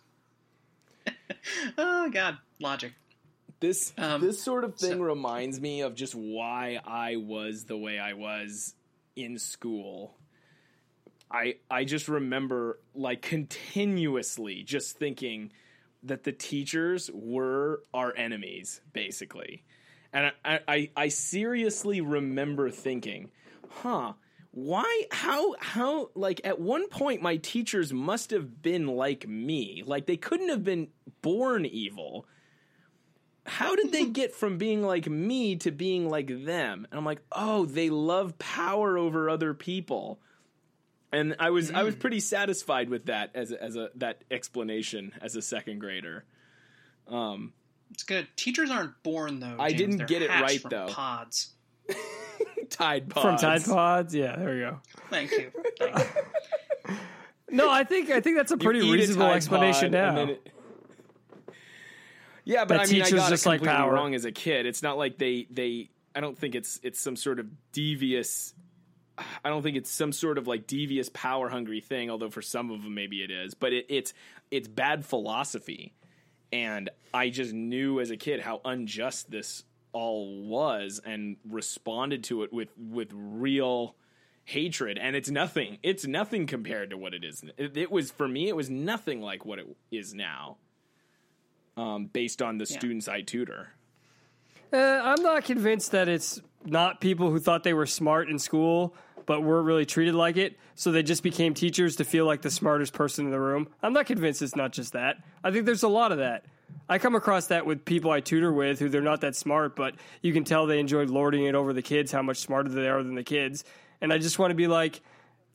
Oh, God. Logic. This Um, this sort of thing so- reminds me of just why I was the way I was in school. I I just remember like continuously just thinking that the teachers were our enemies, basically. And I, I, I seriously remember thinking, huh, why, how, how, like at one point my teachers must have been like me. Like they couldn't have been born evil. How did they get from being like me to being like them? And I'm like, oh, they love power over other people. And I was, I was pretty satisfied with that as a, as a, that explanation as a second grader. Um, It's good. Teachers aren't born, though. I James. didn't They're get it hatched right, from though. Pods. Tide Pods. From Tide Pods? Yeah, there we go. Thank you. Thank you. No, I think I think that's a You pretty eat a reasonable Tide explanation Pod, and now. then it- yeah, but That I mean, I teachers got just it like completely power. wrong as a kid. It's not like they, they. I don't think it's it's some sort of devious. I don't think it's some sort of like devious power hungry thing. Although for some of them maybe it is, but it, it's it's bad philosophy, and I just knew as a kid how unjust this all was, and responded to it with with real hatred. And it's nothing. It's nothing compared to what it is. It, it was for me. It was nothing like what it is now. Um, based on the Yeah. students I tutor. Uh, I'm not convinced that it's not people who thought they were smart in school but weren't really treated like it, so they just became teachers to feel like the smartest person in the room. I'm not convinced it's not just that. I think there's a lot of that. I come across that with people I tutor with who they're not that smart, but you can tell they enjoy lording it over the kids, how much smarter they are than the kids. And I just want to be like,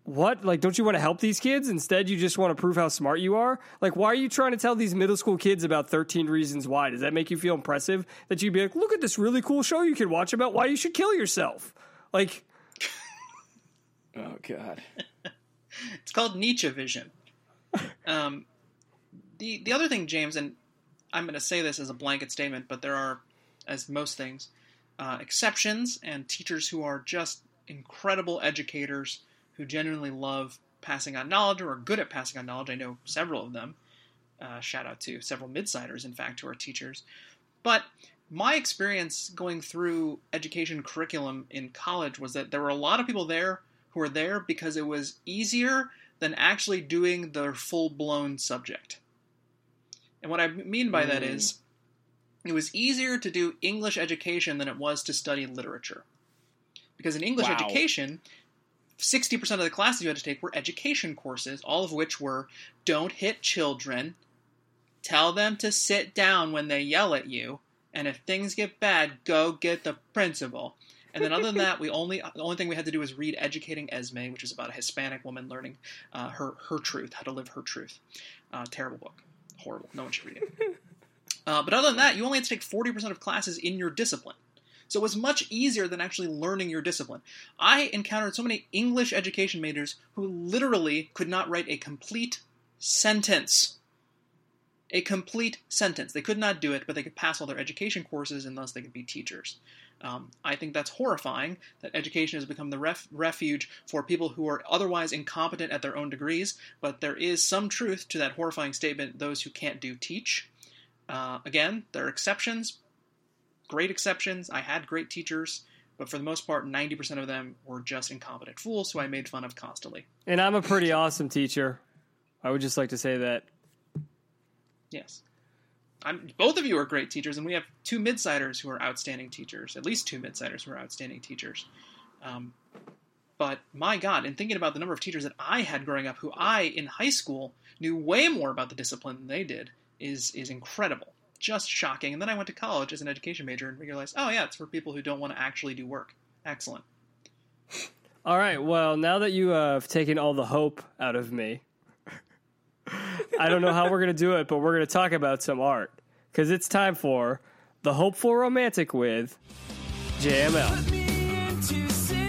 what? Like, don't you want to help these kids? Instead, you just want to prove how smart you are? Like, why are you trying to tell these middle school kids about thirteen Reasons Why? Does that make you feel impressive? That you'd be like, look at this really cool show you can watch about why you should kill yourself. Like, oh, God. It's called Nietzsche vision. Um, the, the other thing, James, and I'm going to say this as a blanket statement, but there are, as most things, uh, exceptions and teachers who are just incredible educators who genuinely love passing on knowledge or are good at passing on knowledge. I know several of them. Uh, shout out to several midsiders, in fact, who are teachers. But my experience going through education curriculum in college was that there were a lot of people there who were there because it was easier than actually doing the full-blown subject. And what I mean by mm. that is it was easier to do English education than it was to study literature. Because in English wow. education, sixty percent of the classes you had to take were education courses, all of which were don't hit children, tell them to sit down when they yell at you, and if things get bad, go get the principal. And then other than that, we only the only thing we had to do was read Educating Esme, which is about a Hispanic woman learning uh, her, her truth, how to live her truth. Uh, terrible book. Horrible. No one should read it. Uh, but other than that, you only had to take forty percent of classes in your discipline. So it was much easier than actually learning your discipline. I encountered so many English education majors who literally could not write a complete sentence. A complete sentence. They could not do it, but they could pass all their education courses, and thus they could be teachers. Um, I think that's horrifying, that education has become the ref- refuge for people who are otherwise incompetent at their own degrees, but there is some truth to that horrifying statement, those who can't do teach. Uh, again, there are exceptions, great exceptions. I had great teachers, but for the most part, ninety percent of them were just incompetent fools who I made fun of constantly. And I'm a pretty awesome teacher. I would just like to say that. Yes. I'm, both of you are great teachers, and we have two midsiders who are outstanding teachers, at least two midsiders who are outstanding teachers. Um, but my God, in thinking about the number of teachers that I had growing up, who I, in high school, knew way more about the discipline than they did, is is incredible. Just shocking. And then I went to college as an education major and realized, oh yeah, it's for people who don't want to actually do work. Excellent. All right, well, now that you uh, have taken all the hope out of me, I don't know how we're going to do it, but we're going to talk about some art. Because it's time for The Hopeful Romantic with J M L. Put me into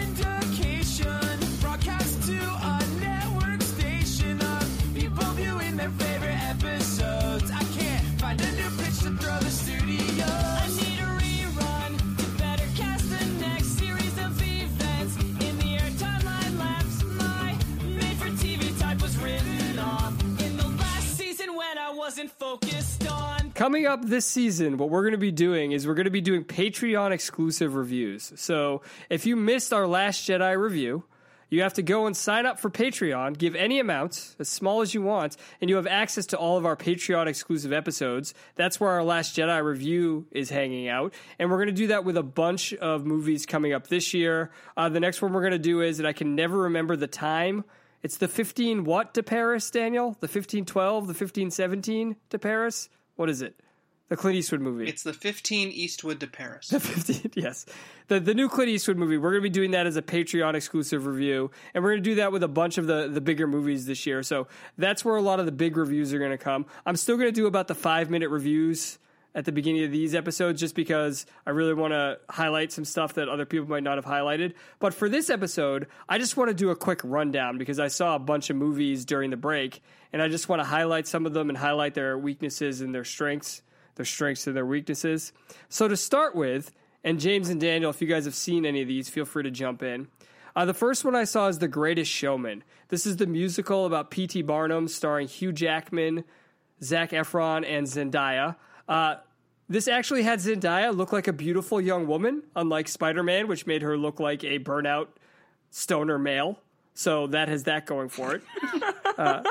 syndication, broadcast to a network station of people viewing their favorite episodes. I can't find a new pitch to throw the studio. I need a rerun to better cast the next series of events. In the air timeline lapse, my made-for-T V type was written off in the last season when I wasn't focused on. Coming up this season, what we're going to be doing is we're going to be doing Patreon exclusive reviews. So if you missed our Last Jedi review, you have to go and sign up for Patreon, give any amount, as small as you want, and you have access to all of our Patreon exclusive episodes. That's where our Last Jedi review is hanging out. And we're going to do that with a bunch of movies coming up this year. Uh, the next one we're going to do is, and I can never remember the time, it's the fifteen what to Paris, Daniel? The fifteen twelve, the fifteen seventeen to Paris? What is it? The Clint Eastwood movie. It's the fifteen Eastwood to Paris. The fifteen, yes. The the new Clint Eastwood movie. We're going to be doing that as a Patreon exclusive review. And we're going to do that with a bunch of the, the bigger movies this year. So that's where a lot of the big reviews are going to come. I'm still going to do about the five-minute reviews at the beginning of these episodes just because I really want to highlight some stuff that other people might not have highlighted. But for this episode, I just want to do a quick rundown because I saw a bunch of movies during the break, and I just want to highlight some of them and highlight their weaknesses and their strengths, their strengths and their weaknesses. So to start with, and James and Daniel, if you guys have seen any of these, feel free to jump in. Uh, the first one I saw is The Greatest Showman. This is the musical about P T Barnum starring Hugh Jackman, Zac Efron, and Zendaya. Uh, this actually had Zendaya look like a beautiful young woman, unlike Spider-Man, which made her look like a burnout stoner male. So that has that going for it. uh,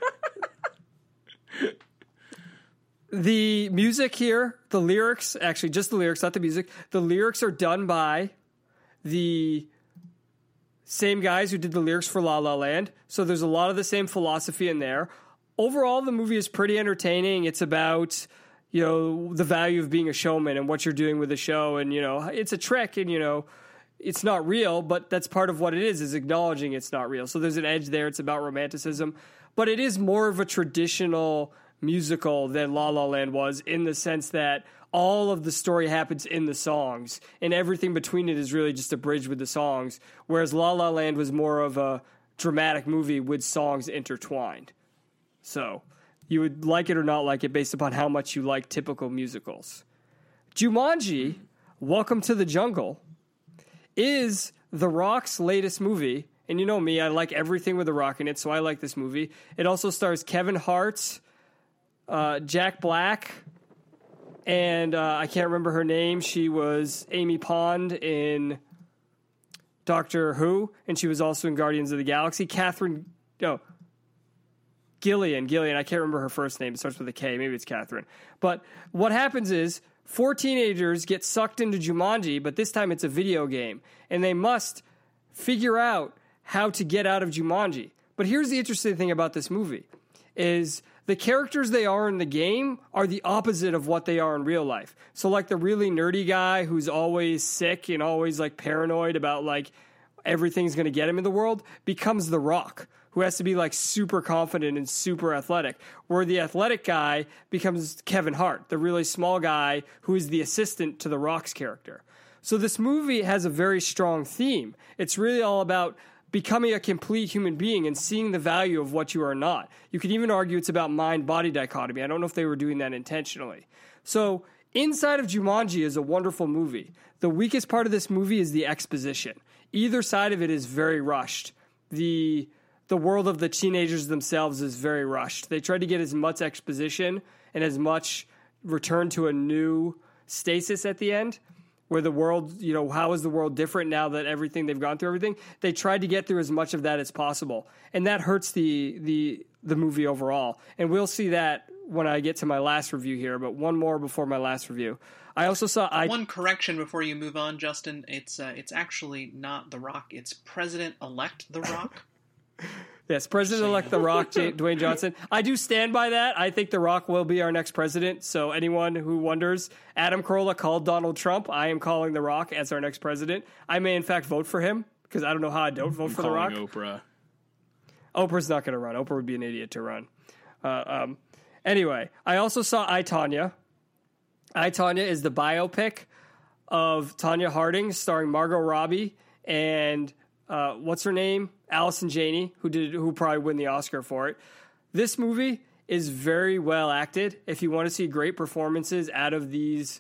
the music here, the lyrics, actually just the lyrics, not the music. The lyrics are done by the same guys who did the lyrics for La La Land. So there's a lot of the same philosophy in there. Overall, the movie is pretty entertaining. It's about, you know, the value of being a showman and what you're doing with the show. And, you know, it's a trick and, you know, it's not real, but that's part of what it is, is acknowledging it's not real. So there's an edge there. It's about romanticism, but it is more of a traditional musical than La La Land was, in the sense that all of the story happens in the songs and everything between it is really just a bridge with the songs. Whereas La La Land was more of a dramatic movie with songs intertwined. So you would like it or not like it based upon how much you like typical musicals. Jumanji, Welcome to the Jungle, is The Rock's latest movie. And you know me, I like everything with The Rock in it, so I like this movie. It also stars Kevin Hart, uh, Jack Black, and uh, I can't remember her name. She was Amy Pond in Doctor Who, and she was also in Guardians of the Galaxy. Catherine, no, Gillian, Gillian, I can't remember her first name. It starts with a K. Maybe it's Catherine. But what happens is four teenagers get sucked into Jumanji, but this time it's a video game, and they must figure out how to get out of Jumanji. But here's the interesting thing about this movie, is the characters they are in the game are the opposite of what they are in real life. So like the really nerdy guy who's always sick and always like paranoid about like everything's going to get him in the world becomes The Rock, who has to be like super confident and super athletic, where the athletic guy becomes Kevin Hart, the really small guy who is the assistant to The Rock's character. So this movie has a very strong theme. It's really all about becoming a complete human being and seeing the value of what you are not. You could even argue it's about mind-body dichotomy. I don't know if they were doing that intentionally. So inside of Jumanji is a wonderful movie. The weakest part of this movie is the exposition. Either side of it is very rushed. The the world of the teenagers themselves is very rushed. They tried to get as much exposition and as much return to a new stasis at the end, where the world, you know, how is the world different now that everything, they've gone through everything? They tried to get through as much of that as possible. And that hurts the the the movie overall. And we'll see that when I get to my last review here, but one more before my last review. I also saw... I, one correction before you move on, Justin. It's uh, it's actually not The Rock. It's President-elect The Rock. Yes, President-elect The Rock, J- Dwayne Johnson. I do stand by that. I think The Rock will be our next president. So anyone who wonders, Adam Carolla called Donald Trump. I am calling The Rock as our next president. I may, in fact, vote for him, because I don't know how I don't vote I'm for The Rock. Oprah. Oprah's not going to run. Oprah would be an idiot to run. Uh, um, anyway, I also saw I, Tonya. I, Tonya is the biopic of Tonya Harding, starring Margot Robbie and... Uh, what's her name? Allison Janney, who did who probably win the Oscar for it. This movie is very well acted. If you want to see great performances out of these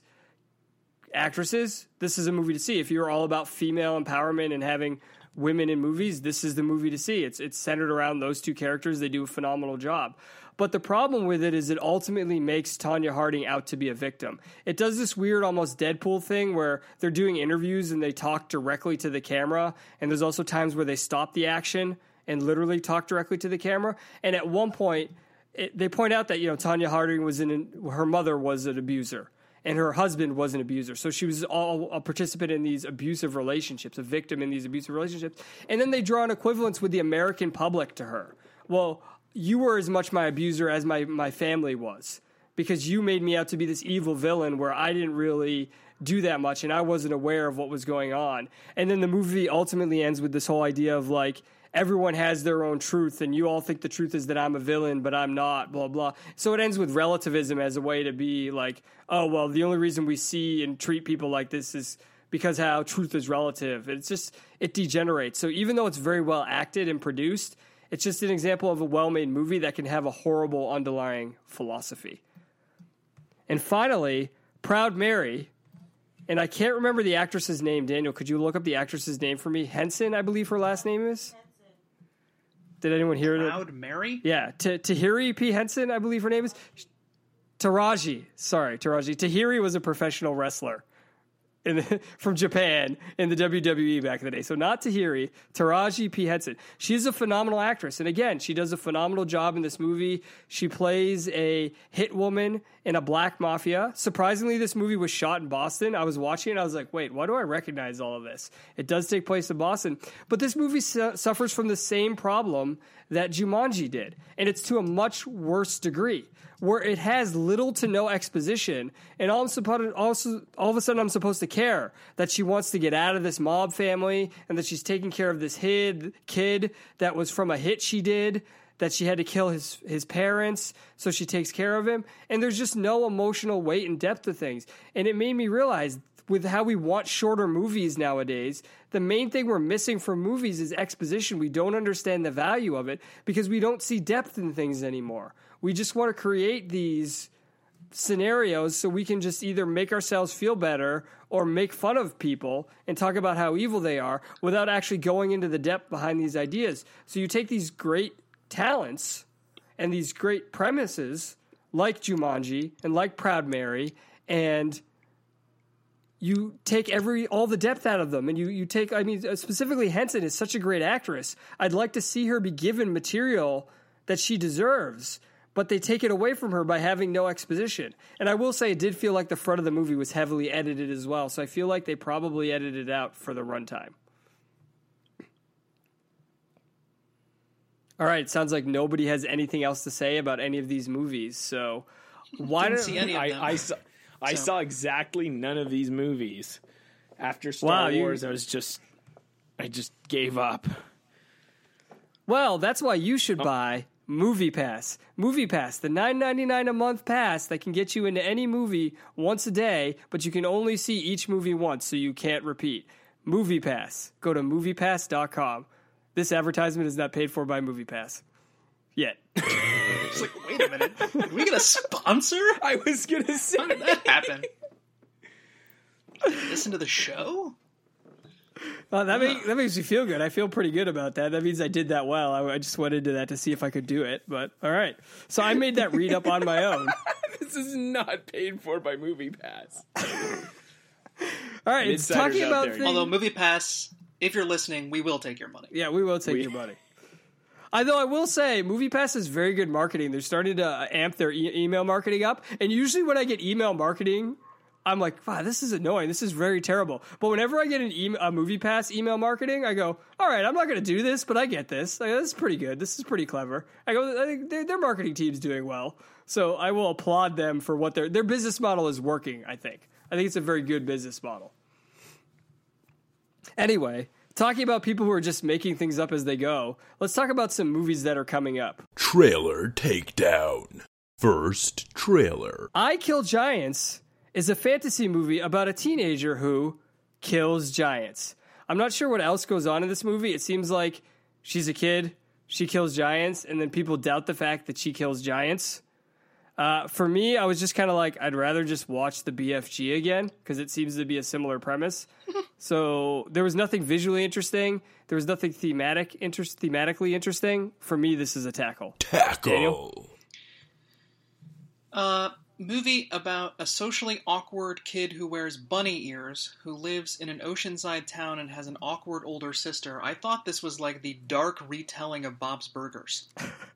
actresses, this is a movie to see. If you're all about female empowerment and having women in movies, this is the movie to see. It's it's centered around those two characters. They do a phenomenal job. But the problem with it is it ultimately makes Tonya Harding out to be a victim. It does this weird, almost Deadpool thing where they're doing interviews and they talk directly to the camera. And there's also times where they stop the action and literally talk directly to the camera. And at one point, it, they point out that, you know, Tonya Harding was in, an, her mother was an abuser and her husband was an abuser. So she was all a participant in these abusive relationships, a victim in these abusive relationships. And then they draw an equivalence with the American public to her. Well, you were as much my abuser as my, my family was, because you made me out to be this evil villain where I didn't really do that much and I wasn't aware of what was going on. And then the movie ultimately ends with this whole idea of like, everyone has their own truth and you all think the truth is that I'm a villain, but I'm not, blah, blah. So it ends with relativism as a way to be like, oh, well, the only reason we see and treat people like this is because how truth is relative. It's just, it degenerates. So even though it's very well acted and produced, it's just an example of a well-made movie that can have a horrible underlying philosophy. And finally, Proud Mary, and I can't remember the actress's name. Daniel, could you look up the actress's name for me? Henson, I believe her last name is? Did anyone hear it? Proud Mary? Yeah, T- Tahiri P. Henson, I believe her name is. Taraji, sorry, Taraji. Tahiri was a professional wrestler in the, from Japan in the W W E back in the day. So not Tahiri, Taraji P. Henson. She's a phenomenal actress. And again, she does a phenomenal job in this movie. She plays a hit woman in a black mafia. Surprisingly, this movie was shot in Boston. I was watching it and I was like, wait, why do I recognize all of this? It does take place in Boston. But this movie su- suffers from the same problem that Jumanji did. And it's to a much worse degree, where it has little to no exposition, and all, I'm supposed, also, all of a sudden I'm supposed to care, that she wants to get out of this mob family, and that she's taking care of this hid, kid that was from a hit she did, that she had to kill his, his parents, so she takes care of him. And there's just no emotional weight and depth to things. And it made me realize, with how we watch shorter movies nowadays, the main thing we're missing from movies is exposition. We don't understand the value of it because we don't see depth in things anymore. We just want to create these scenarios so we can just either make ourselves feel better or make fun of people and talk about how evil they are without actually going into the depth behind these ideas. So you take these great talents and these great premises like Jumanji and like Proud Mary, and you take every all the depth out of them, and you, you take, I mean, specifically Henson is such a great actress. I'd like to see her be given material that she deserves, but they take it away from her by having no exposition. And I will say it did feel like the front of the movie was heavily edited as well, so I feel like they probably edited it out for the runtime. All right, it sounds like nobody has anything else to say about any of these movies, so why Didn't don't see any of them. I, I saw I So- saw exactly none of these movies. After Star Wow, you- Wars, I was just I just gave up. Well, that's why you should buy Movie Pass. Movie Pass, the nine ninety-nine a month pass that can get you into any movie once a day, but you can only see each movie once, so you can't repeat. Movie Pass. Go to movie pass dot com. This advertisement is not paid for by Movie Pass. Yet. It's like, wait a minute. Did we get a sponsor? I was gonna say How did that happen? Listen to the show? Well, that, make, that makes me feel good. I feel pretty good about that. That means I did that well. I, I just went into that to see if I could do it, but all right. So I made that read up on my own. this is not paid for by Movie Pass. All right, it's Insiders talking out about there. things. Although Movie Pass, if you're listening, we will take your money. Yeah, we will take We- your money. Although I will say, MoviePass is very good marketing. They're starting to amp their e- email marketing up. And usually when I get email marketing, I'm like, wow, this is annoying. This is very terrible. But whenever I get an e- a MoviePass email marketing, I go, all right, I'm not going to do this, but I get this. Like, this is pretty good. This is pretty clever. I go, I think their, their marketing team's doing well. So I will applaud them for what their their business model is working, I think. I think it's a very good business model. Anyway, talking about people who are just making things up as they go, let's talk about some movies that are coming up. Trailer takedown. First trailer. I Kill Giants is a fantasy movie about a teenager who kills giants. I'm not sure what else goes on in this movie. It seems like she's a kid, she kills giants, and then people doubt the fact that she kills giants. Uh, for me, I was just kind of like, I'd rather just watch the B F G again because it seems to be a similar premise. So there was nothing visually interesting. There was nothing thematic, interest, thematically interesting. For me, this is a tackle. Tackle. Daniel? Uh, movie about a socially awkward kid who wears bunny ears, who lives in an oceanside town and has an awkward older sister. I thought this was like the dark retelling of Bob's Burgers.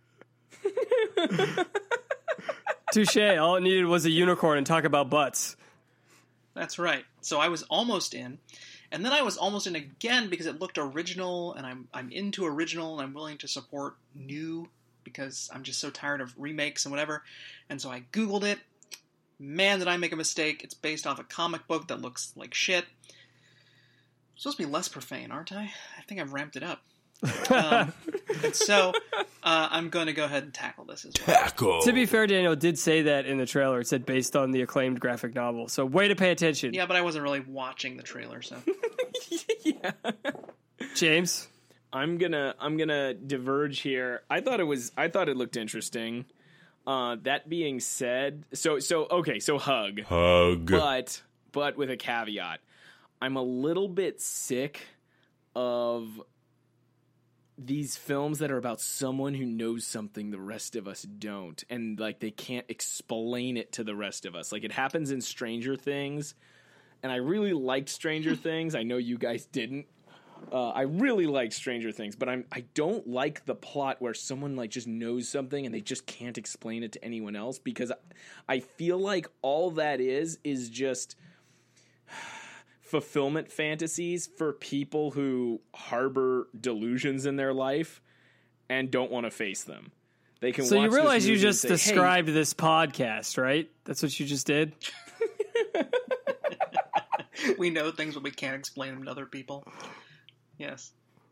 Touche. All it needed was a unicorn and talk about butts. That's right. So I was almost in, and then I was almost in again because it looked original, and I'm I'm into original, and I'm willing to support new because I'm just so tired of remakes and whatever. And so I Googled it. Man, did I make a mistake. It's based off a comic book that looks like shit. I'm supposed to be less profane, aren't I? I think I've ramped it up. um, and so uh, I'm going to go ahead and tackle this as well. Tackle. To be fair, Daniel did say that in the trailer. It said based on the acclaimed graphic novel. So way to pay attention. Yeah, but I wasn't really watching the trailer, so. yeah. James? I'm gonna I'm gonna diverge here. I thought it was I thought it looked interesting. Uh, that being said, so so okay, so hug, Hug. but but with a caveat. I'm a little bit sick of these films that are about someone who knows something the rest of us don't, and like they can't explain it to the rest of us. Like it happens in Stranger Things, and I really liked Stranger Things. I know you guys didn't. Uh, I really like Stranger Things, but I'm I don't like the plot where someone like just knows something and they just can't explain it to anyone else, because I feel like all that is is just fulfillment fantasies for people who harbor delusions in their life and don't want to face them. They can. So you watch this realize you movie and just say, "Hey, described this podcast, right? That's what you just did? We know things, but we can't explain them to other people. Yes.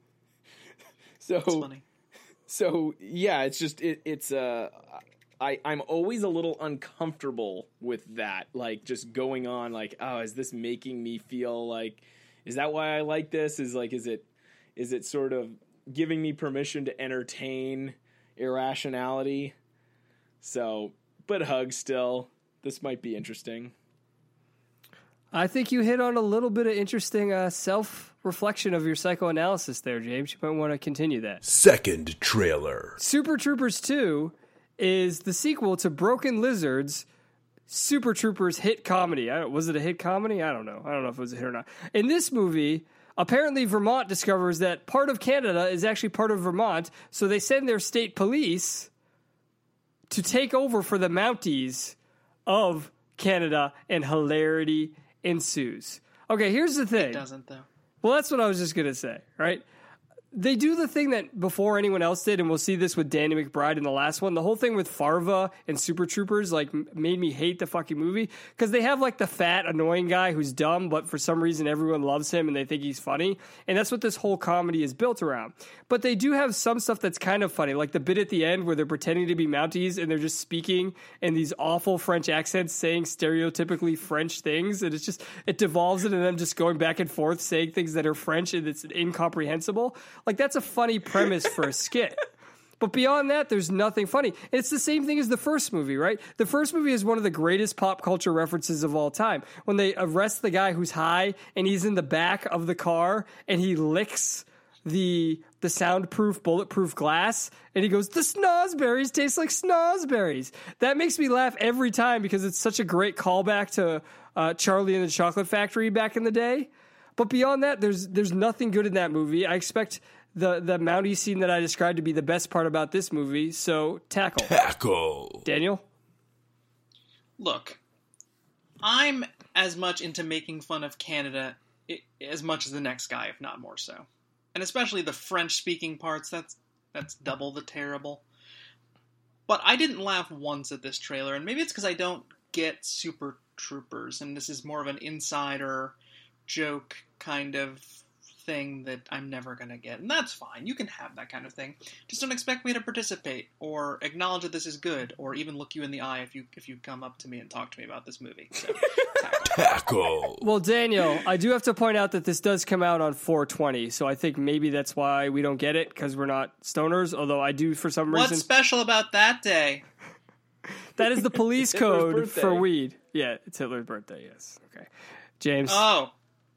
So, It's funny. so yeah, it's just, it, it's, uh, I, I'm always a little uncomfortable with that. Like, just going on, like, oh, is this making me feel like, is that why I like this? Is like, is it, is it sort of giving me permission to entertain irrationality? So, but hug still. This might be interesting. I think you hit on a little bit of interesting uh, self-reflection of your psychoanalysis there, James. You might want to continue that. Second trailer. Super Troopers two is the sequel to Broken Lizard's Super Troopers hit comedy. I don't, was it a hit comedy? I don't know. I don't know if it was a hit or not. In this movie, apparently Vermont discovers that part of Canada is actually part of Vermont, so they send their state police to take over for the Mounties of Canada, and hilarity ensues. Okay, here's the thing. It doesn't, though. Well, that's what I was just going to say, right? They do the thing that before anyone else did, and we'll see this with Danny McBride in the last one. The whole thing with Farva and Super Troopers like m- made me hate the fucking movie because they have like the fat, annoying guy who's dumb, but for some reason everyone loves him and they think he's funny. And that's what this whole comedy is built around. But they do have some stuff that's kind of funny, like the bit at the end where they're pretending to be Mounties and they're just speaking in these awful French accents, saying stereotypically French things. And it's just, it devolves into them just going back and forth, saying things that are French and it's incomprehensible. Like, that's a funny premise for a skit. But beyond that, there's nothing funny. It's the same thing as the first movie, right? The first movie is one of the greatest pop culture references of all time. When they arrest the guy who's high and he's in the back of the car and he licks the the soundproof, bulletproof glass and he goes, the snozberries taste like snozberries. That makes me laugh every time because it's such a great callback to uh, Charlie and the Chocolate Factory back in the day. But beyond that, there's there's nothing good in that movie. I expect the the Mountie scene that I described to be the best part about this movie. So tackle. Tackle. Daniel? Look, I'm as much into making fun of Canada i- as much as the next guy, if not more so. And especially the French-speaking parts, that's that's double the terrible. But I didn't laugh once at this trailer, and maybe it's because I don't get Super Troopers, and this is more of an insider joke kind of thing that I'm never going to get. And that's fine. You can have that kind of thing. Just don't expect me to participate or acknowledge that this is good or even look you in the eye if you if you come up to me and talk to me about this movie. So, tackle. Tackle. Well, Daniel, I do have to point out that this does come out on four twenty, so I think maybe that's why we don't get it, because we're not stoners, although I do for some reason... What's special about that day? That is the police Hitler's code birthday. for weed. Yeah, it's Hitler's birthday, yes. Okay. James? Oh,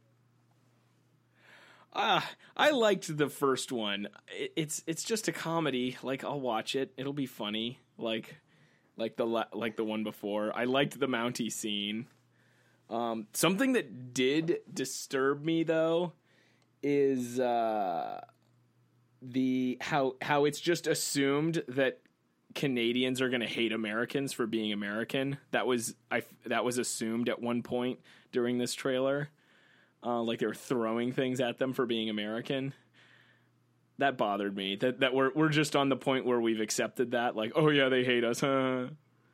Ah, I liked the first one. It, it's it's just a comedy. Like, I'll watch it. It'll be funny. Like like the la- like the one before. I liked the Mountie scene. Um, something that did disturb me though is uh, the how how it's just assumed that Canadians are going to hate Americans for being American. That was I that was assumed at one point during this trailer. Uh, like they were throwing things at them for being American. That bothered me. That that we're we're just on the point where we've accepted that. Like, oh yeah, they hate us. Huh?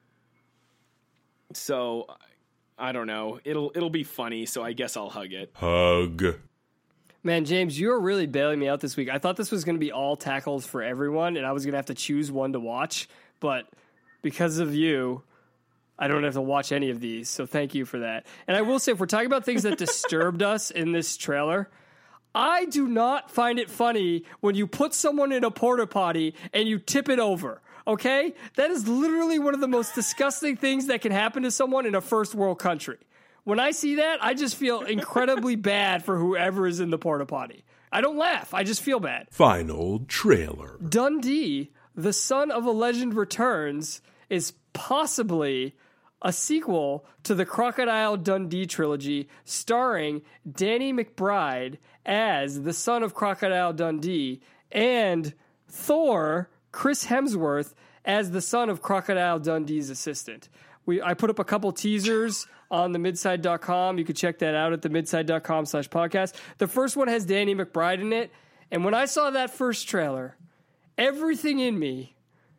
So I don't know. It'll it'll be funny. So I guess I'll hug it. Hug. Man, James, you're really bailing me out this week. I thought this was going to be all tackles for everyone, and I was going to have to choose one to watch. But because of you, I don't have to watch any of these, so thank you for that. And I will say, if we're talking about things that disturbed us in this trailer, I do not find it funny when you put someone in a porta potty and you tip it over, okay? That is literally one of the most disgusting things that can happen to someone in a first world country. When I see that, I just feel incredibly bad for whoever is in the porta potty. I don't laugh, I just feel bad. Final trailer. Dundee, the son of a legend returns, is possibly a sequel to the Crocodile Dundee trilogy starring Danny McBride as the son of Crocodile Dundee and Thor, Chris Hemsworth, as the son of Crocodile Dundee's assistant. We I put up a couple teasers on the midside dot com. You can check that out at the midside dot com slash podcast. The first one has Danny McBride in it, and when I saw that first trailer, everything in me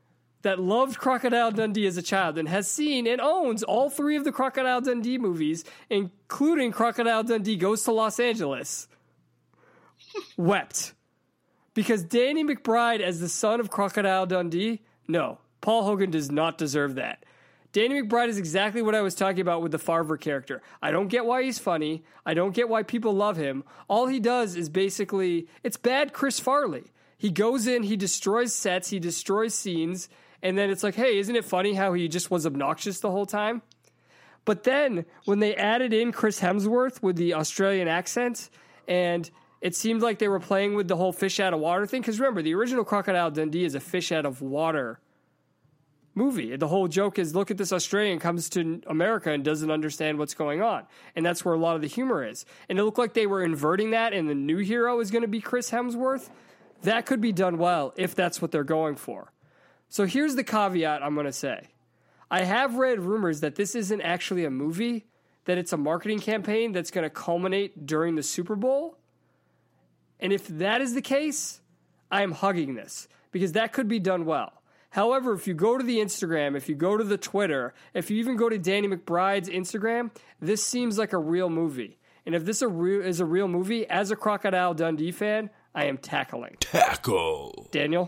that loved Crocodile Dundee as a child and has seen and owns all three of the Crocodile Dundee movies, including Crocodile Dundee Goes to Los Angeles, wept. Because Danny McBride as the son of Crocodile Dundee, no, Paul Hogan does not deserve that. Danny McBride is exactly what I was talking about with the Farver character. I don't get why he's funny. I don't get why people love him. All he does is basically, it's bad Chris Farley. He goes in, he destroys sets, he destroys scenes, and then it's like, hey, isn't it funny how he just was obnoxious the whole time? But then when they added in Chris Hemsworth with the Australian accent, and it seemed like they were playing with the whole fish out of water thing, because remember, the original Crocodile Dundee is a fish out of water movie. The whole joke is, look at this Australian comes to America and doesn't understand what's going on. And that's where a lot of the humor is. And it looked like they were inverting that, and the new hero is going to be Chris Hemsworth. That could be done well if that's what they're going for. So here's the caveat I'm going to say. I have read rumors that this isn't actually a movie, that it's a marketing campaign that's going to culminate during the Super Bowl. And if that is the case, I am hugging this, because that could be done well. However, if you go to the Instagram, if you go to the Twitter, if you even go to Danny McBride's Instagram, this seems like a real movie. And if this a real, is a real movie, as a Crocodile Dundee fan, I am tackling. Tackle. Daniel?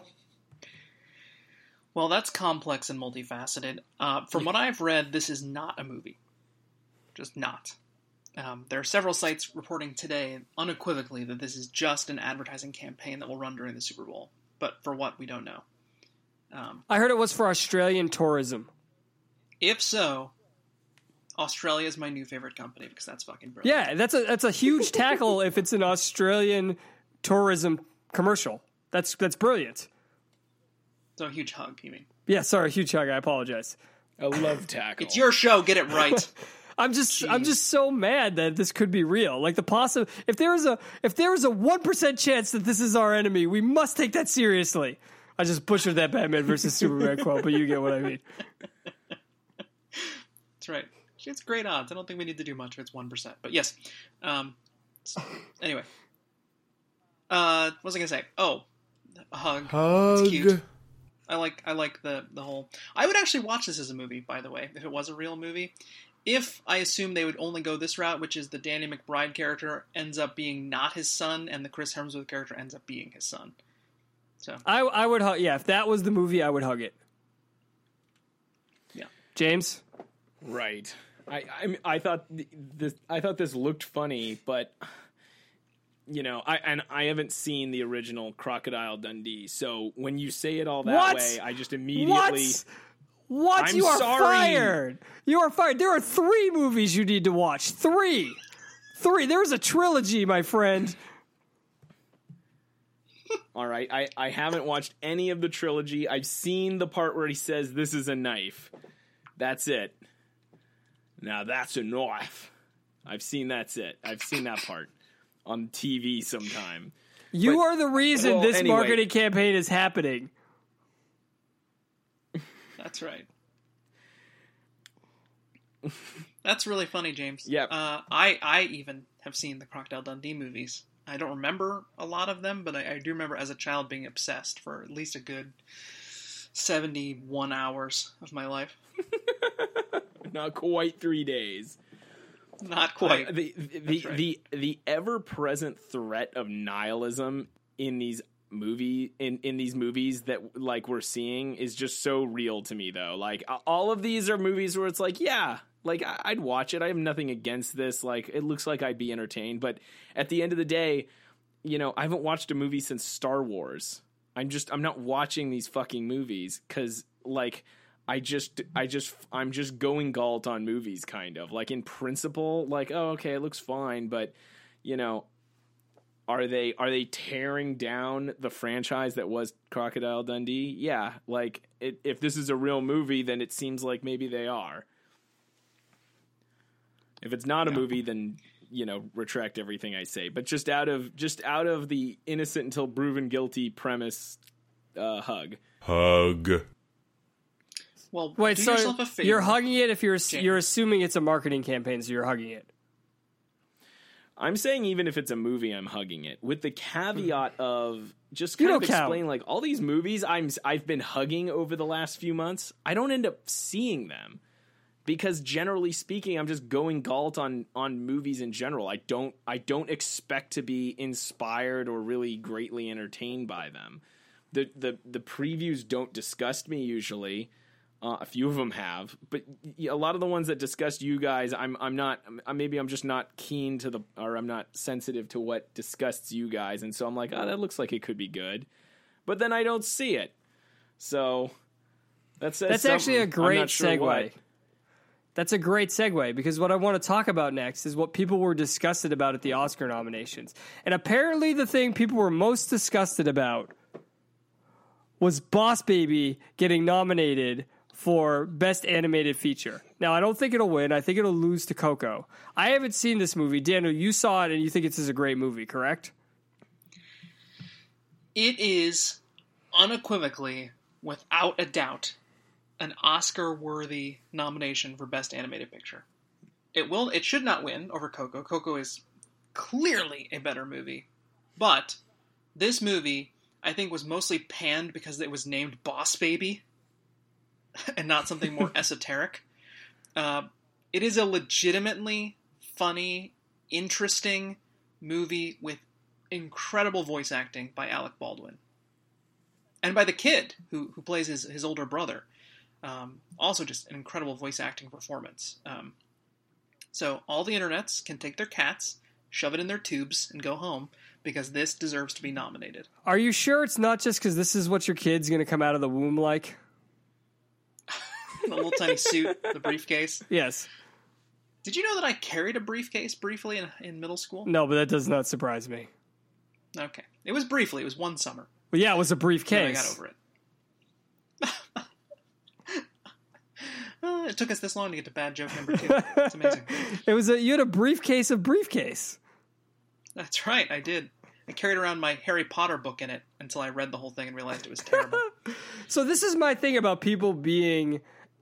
Well, that's complex and multifaceted. Uh, from what I've read, this is not a movie. Just not. Um, there are several sites reporting today unequivocally that this is just an advertising campaign that will run during the Super Bowl. But for what, we don't know. Um, I heard it was for Australian tourism. If so, Australia is my new favorite company, because that's fucking brilliant. Yeah, that's a that's a huge tackle if it's an Australian tourism commercial. That's that's brilliant. So a huge hug, you mean? Yeah, sorry, huge hug. I apologize. A love tackle. It's your show. Get it right. I'm just Jeez. I'm just so mad that this could be real. Like the possi- if there was a if there was a one percent chance that this is our enemy, we must take that seriously. I just butchered that Batman versus Superman quote, but you get what I mean. That's right. It's great odds. I don't think we need to do much if it's one percent. But yes. Um, so, anyway. Uh, what was I going to say? Oh, a hug. Hug. It's cute. I like I like the, the whole... I would actually watch this as a movie, by the way, if it was a real movie. If I assume they would only go this route, which is the Danny McBride character ends up being not his son, and the Chris Hemsworth character ends up being his son. So I I would hug. Yeah, if that was the movie, I would hug it. Yeah, James. Right. I I, I thought th- this I thought this looked funny, but you know, I and I haven't seen the original Crocodile Dundee. So when you say it all that What? way, I just immediately What? What? I'm you are sorry. fired. You are fired. There are three movies you need to watch. Three. Three. There's a trilogy, my friend. All right, I, I haven't watched any of the trilogy. I've seen the part where he says, "This is a knife." That's it. Now that's a knife. I've seen that's it. I've seen that part on T V sometime. You But- are the reason well, this anyway. marketing campaign is happening. that's right. That's really funny, James. Yep. Uh, I, I even have seen the Crocodile Dundee movies. I don't remember a lot of them, but I, I do remember as a child being obsessed for at least a good seventy-one hours of my life. Not quite three days. Not quite. Uh, the the That's right. the, the ever present threat of nihilism in these movie in, in these movies that like we're seeing is just so real to me, though. Like all of these are movies where it's like, yeah, like I- I'd watch it. I have nothing against this. Like it looks like I'd be entertained, but at the end of the day, you know, I haven't watched a movie since Star Wars. I'm just I'm not watching these fucking movies because like. I just, I just, I'm just going galt on movies, kind of like in principle, like, oh, okay, it looks fine, but you know, are they, are they tearing down the franchise that was Crocodile Dundee? Yeah, like it, if this is a real movie, then it seems like maybe they are. If it's not a movie, then you know, retract everything I say. But just out of, just out of the innocent until proven guilty premise, uh, hug, Hug. Well, Wait, do so yourself a favor. you're hugging it if you're James. you're assuming it's a marketing campaign, so you're hugging it. I'm saying even if it's a movie, I'm hugging it with the caveat of just You kind of don't count. explain like all these movies I'm I've been hugging over the last few months. I don't end up seeing them because generally speaking, I'm just going galt on on movies in general. I don't I don't expect to be inspired or really greatly entertained by them. The the the previews don't disgust me usually. Uh, a few of them have, but a lot of the ones that disgust you guys, I'm I'm not. Maybe I'm just not keen to the, or I'm not sensitive to what disgusts you guys, and so I'm like, oh, that looks like it could be good, but then I don't see it. So that's That's actually a great sure segue. What. That's a great segue because what I want to talk about next is what people were disgusted about at the Oscar nominations, and apparently the thing people were most disgusted about was Boss Baby getting nominated for Best Animated Feature. Now, I don't think it'll win. I think it'll lose to Coco. I haven't seen this movie. Daniel, you saw it and you think this is a great movie, correct? It is unequivocally, without a doubt, an Oscar-worthy nomination for Best Animated Picture. It will. It should not win over Coco. Coco is clearly a better movie. But this movie, I think, was mostly panned because it was named Boss Baby and not something more esoteric. Uh, it is a legitimately funny, interesting movie with incredible voice acting by Alec Baldwin. And by the kid who, who plays his, his older brother. Um, also just an incredible voice acting performance. Um, so all the internets can take their cats, shove it in their tubes, and go home, because this deserves to be nominated. Are you sure it's not just because this is what your kid's going to come out of the womb like? The little tiny suit, the briefcase. Yes. Did you know that I carried a briefcase briefly in, in middle school? No, but that does not surprise me. Okay. It was briefly. It was one summer. Well, yeah, it was a briefcase. I got over it. uh, it took us this long to get to bad joke number two. It's amazing. It was a, you had a briefcase of briefcase. That's right, I did. I carried around my Harry Potter book in it until I read the whole thing and realized it was terrible. So this is my thing about people being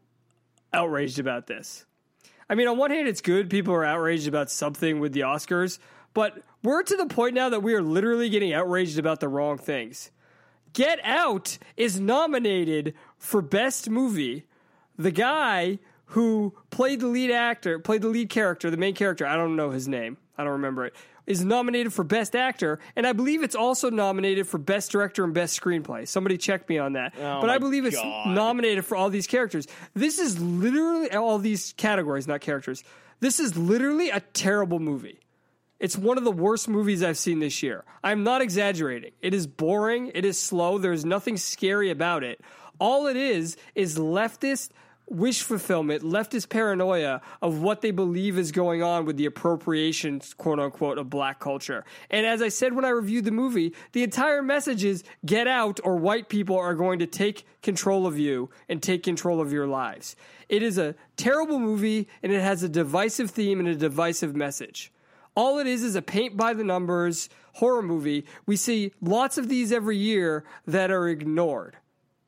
outraged about this. I mean, on one hand, it's good people are outraged about something with the Oscars, but we're to the point now that we are literally getting outraged about the wrong things. Get Out is nominated for Best Movie. The guy who played the lead actor, played the lead character, the main character, I don't know his name, I don't remember it, is nominated for Best Actor, and I believe it's also nominated for Best Director and Best Screenplay. Somebody check me on that. Oh but I believe God. it's nominated for all these characters. This is literally, all these categories, not characters. This is literally a terrible movie. It's one of the worst movies I've seen this year. I'm not exaggerating. It is boring. It is slow. There's nothing scary about it. All it is is leftist wish fulfillment, leftist paranoia of what they believe is going on with the appropriation, quote unquote, of black culture. And as I said when I reviewed the movie, the entire message is get out or white people are going to take control of you and take control of your lives. It is a terrible movie and it has a divisive theme and a divisive message. All it is is a paint by the numbers horror movie. We see lots of these every year that are ignored.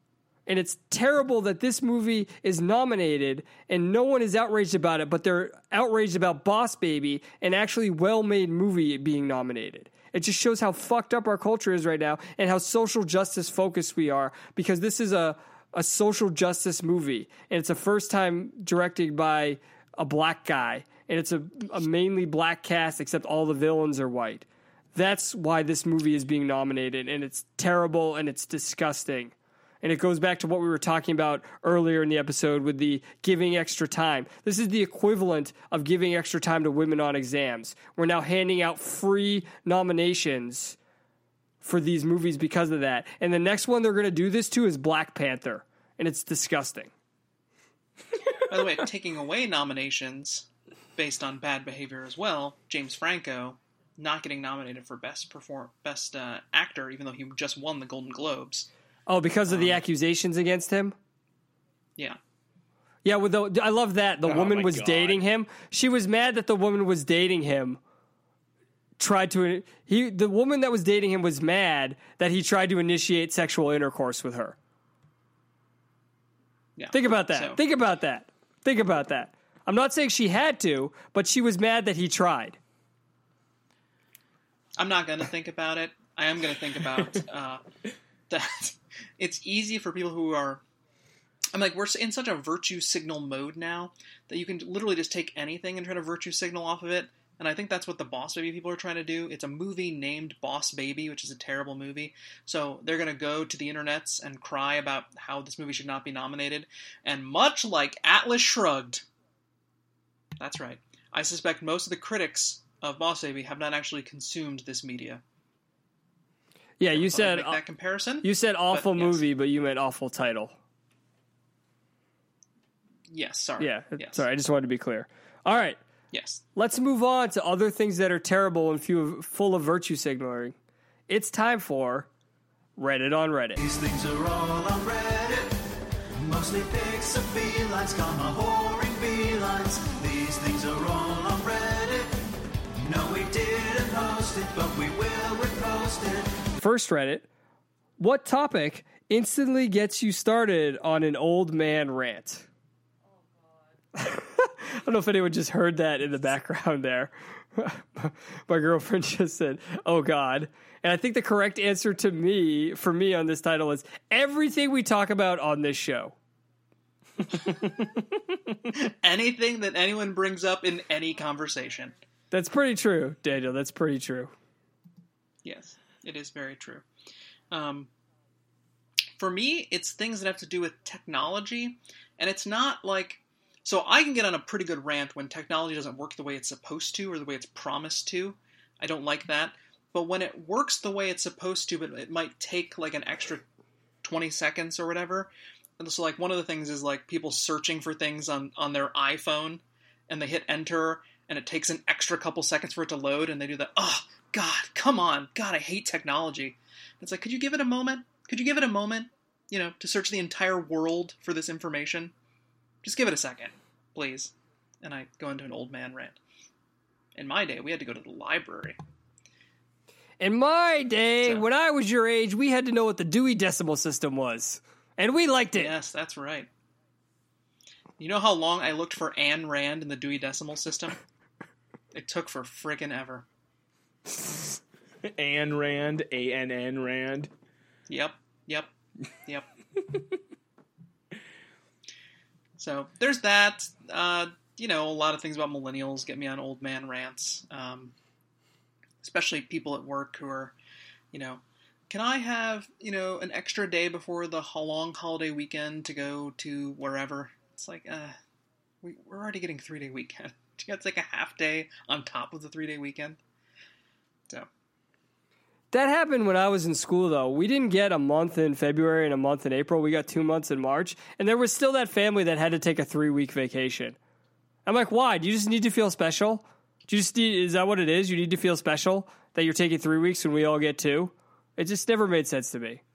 And it's terrible that this movie is nominated and no one is outraged about it, but they're outraged about Boss Baby, an actually well-made movie being nominated. It just shows how fucked up our culture is right now and how social justice focused we are, because this is a, a social justice movie. And it's a first time directed by a black guy. And it's a, a mainly black cast, except all the villains are white. That's why this movie is being nominated, and it's terrible and it's disgusting. And it goes back to what we were talking about earlier in the episode with the giving extra time. This is the equivalent of giving extra time to women on exams. We're now handing out free nominations for these movies because of that. And the next one they're going to do this to is Black Panther. And it's disgusting. By the way, taking away nominations based on bad behavior as well, James Franco not getting nominated for Best perform Best uh, Actor, even though he just won the Golden Globes. Oh, because of the Um, accusations against him? Yeah. Yeah, well, the, I love that. The Oh woman my was God. dating him. She was mad that the woman was dating him. Tried to he the woman that was dating him was mad that he tried to initiate sexual intercourse with her. Yeah. Think about that. So- Think about that. Think about that. I'm not saying she had to, but she was mad that he tried. I'm not going to think about it. I am going to think about uh, that it's easy for people who are, I'm like, we're in such a virtue signal mode now that you can literally just take anything and try to virtue signal off of it. And I think that's what the Boss Baby people are trying to do. It's a movie named Boss Baby, which is a terrible movie. So they're going to go to the internets and cry about how this movie should not be nominated. And much like Atlas Shrugged, that's right, I suspect most of the critics of Boss Baby have not actually consumed this media. Yeah, you I'll said make that comparison. You said awful but, yes. movie, but you meant awful title. Yes, sorry. Yeah, yes. sorry. I just wanted to be clear. All right, Yes. let's move on to other things that are terrible and few, full of virtue signaling. It's time for Reddit on Reddit. These things are all on Reddit. Mostly pics of felines, comma, whoring felines. These things are all on Reddit. No, we didn't post it, but we will repost it. First Reddit, what topic instantly gets you started on an old man rant? I don't know if anyone just heard that in the background there. My girlfriend just said, "Oh God." And I think the correct answer to me, for me on this title is everything we talk about on this show. Anything that anyone brings up in any conversation. That's pretty true, Daniel. That's pretty true. Yes, it is very true. Um, for me, it's things that have to do with technology, and it's not like... So I can get on a pretty good rant when technology doesn't work the way it's supposed to or the way it's promised to. I don't like that. But when it works the way it's supposed to, but it might take like an extra twenty seconds or whatever. And so like one of the things is like people searching for things on, on their iPhone and they hit enter and it takes an extra couple seconds for it to load and they do that. Oh, God, come on. God, I hate technology. It's like, could you give it a moment? Could you give it a moment, you know, to search the entire world for this information? Just give it a second, please. And I go into an old man rant. In my day, we had to go to the library. In my day, So- when I was your age, we had to know what the Dewey Decimal System was. And we liked it. Yes, that's right. You know how long I looked for Ayn Rand in the Dewey Decimal System? It took for frickin' ever. Ayn Rand, A N N Rand. Yep, yep, yep. So there's that. Uh, you know, a lot of things about millennials get me on old man rants. Um, especially people at work who are, you know, can I have, you know, an extra day before the long holiday weekend to go to wherever? It's like, uh, we, we're already getting three-day weekend. It's like a half day on top of the three-day weekend. So. That happened when I was in school, though. We didn't get a month in February and a month in April. We got two months in March. And there was still that family that had to take a three-week vacation. I'm like, why? Do you just need to feel special? Do you just need, is that what it is? You need to feel special that you're taking three weeks when we all get two? It just never made sense to me.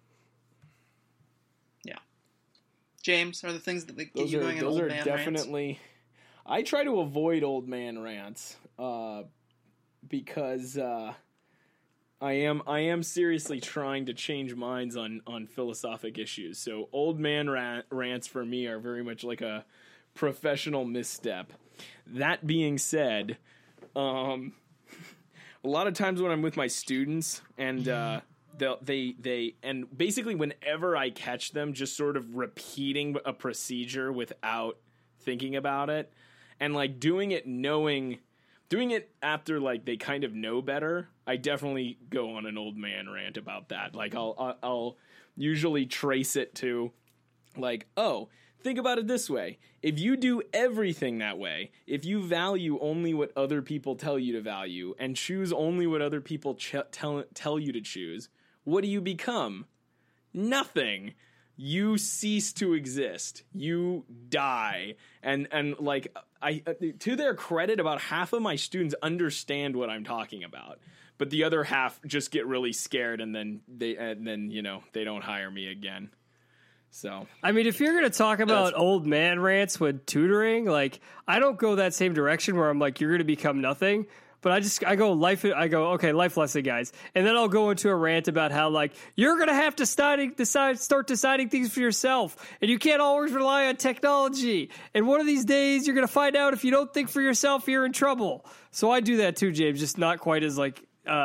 Yeah. James, are the things that get Those you are, going in those old are man definitely... rants? I try to avoid old man rants uh, because uh, I am I am seriously trying to change minds on, on philosophic issues. So old man rant, rants for me are very much like a professional misstep. That being said, um, a lot of times when I'm with my students and uh, they they they and basically whenever I catch them just sort of repeating a procedure without thinking about it and like doing it knowing doing it after like they kind of know better, I definitely go on an old man rant about that. Like I'll I'll, I'll usually trace it to like, oh, think about it this way. If you do everything that way, if you value only what other people tell you to value and choose only what other people ch- tell tell you to choose, what do you become? Nothing. You cease to exist. You die. And and like I to their credit, about half of my students understand what I'm talking about. But the other half just get really scared and then they and then, you know, they don't hire me again. So, I mean, if you're going to talk about That's- old man rants with tutoring, like, I don't go that same direction where I'm like, you're going to become nothing. But I just, I go life, I go, okay, life lesson, guys. And then I'll go into a rant about how, like, you're going to have to start, decide, start deciding things for yourself. And you can't always rely on technology. And one of these days, you're going to find out if you don't think for yourself, you're in trouble. So I do that too, James, just not quite as, like, uh,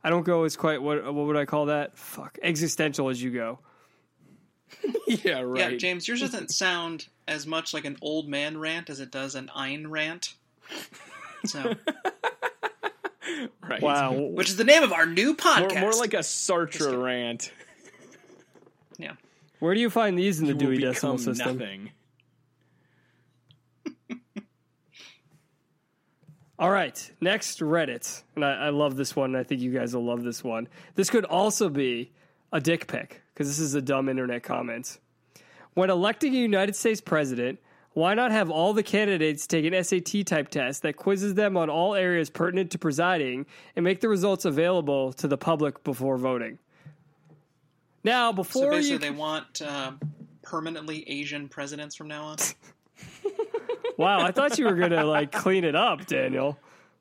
I don't go as quite what what would I call that? Fuck, existential as you go. Yeah, right. Yeah, James, yours doesn't sound as much like an old man rant as it does an Ayn rant. So, Right. Wow. which is the name of our new More, podcast. more like a Sartre rant. yeah. Where do you find these in the You will Dewey Decimal become System? nothing. All right, next Reddit, and I, I love this one. And I think you guys will love this one. This could also be a dick pic because this is a dumb internet comment. When electing a United States president, why not have all the candidates take an S A T type test that quizzes them on all areas pertinent to presiding and make the results available to the public before voting? Now, So before basically, you, they want uh, permanently Asian presidents from now on. wow, I thought you were gonna like clean it up, Daniel.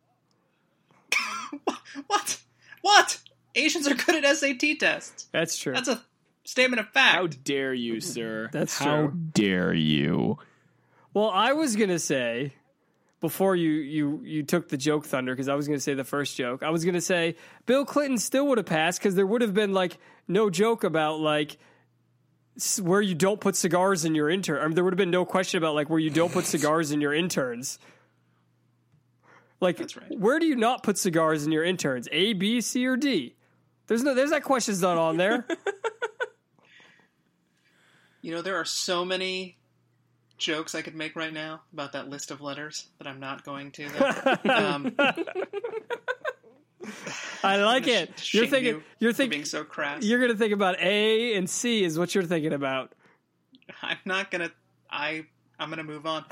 What? What? Asians are good at S A T tests. That's true. That's a statement of fact. How dare you, sir? That's How true. dare you? Well, I was gonna say before you you you took the joke thunder because I was gonna say the first joke. I was gonna say Bill Clinton still would have passed because there would have been like no joke about like s- where you don't put cigars in your intern. I mean, there would have been no question about like where you don't put cigars in your interns. Like, That's right. where do you not put cigars in your interns? A, B, C, or D? There's no there's that question's not on there. You know, there are so many jokes I could make right now about that list of letters that I'm not going to. Though. um, I like it. sh- You're shame thinking. you You're for thinking. being so crass. You're gonna think about A and C is what you're thinking about. I'm not gonna. I I'm gonna move on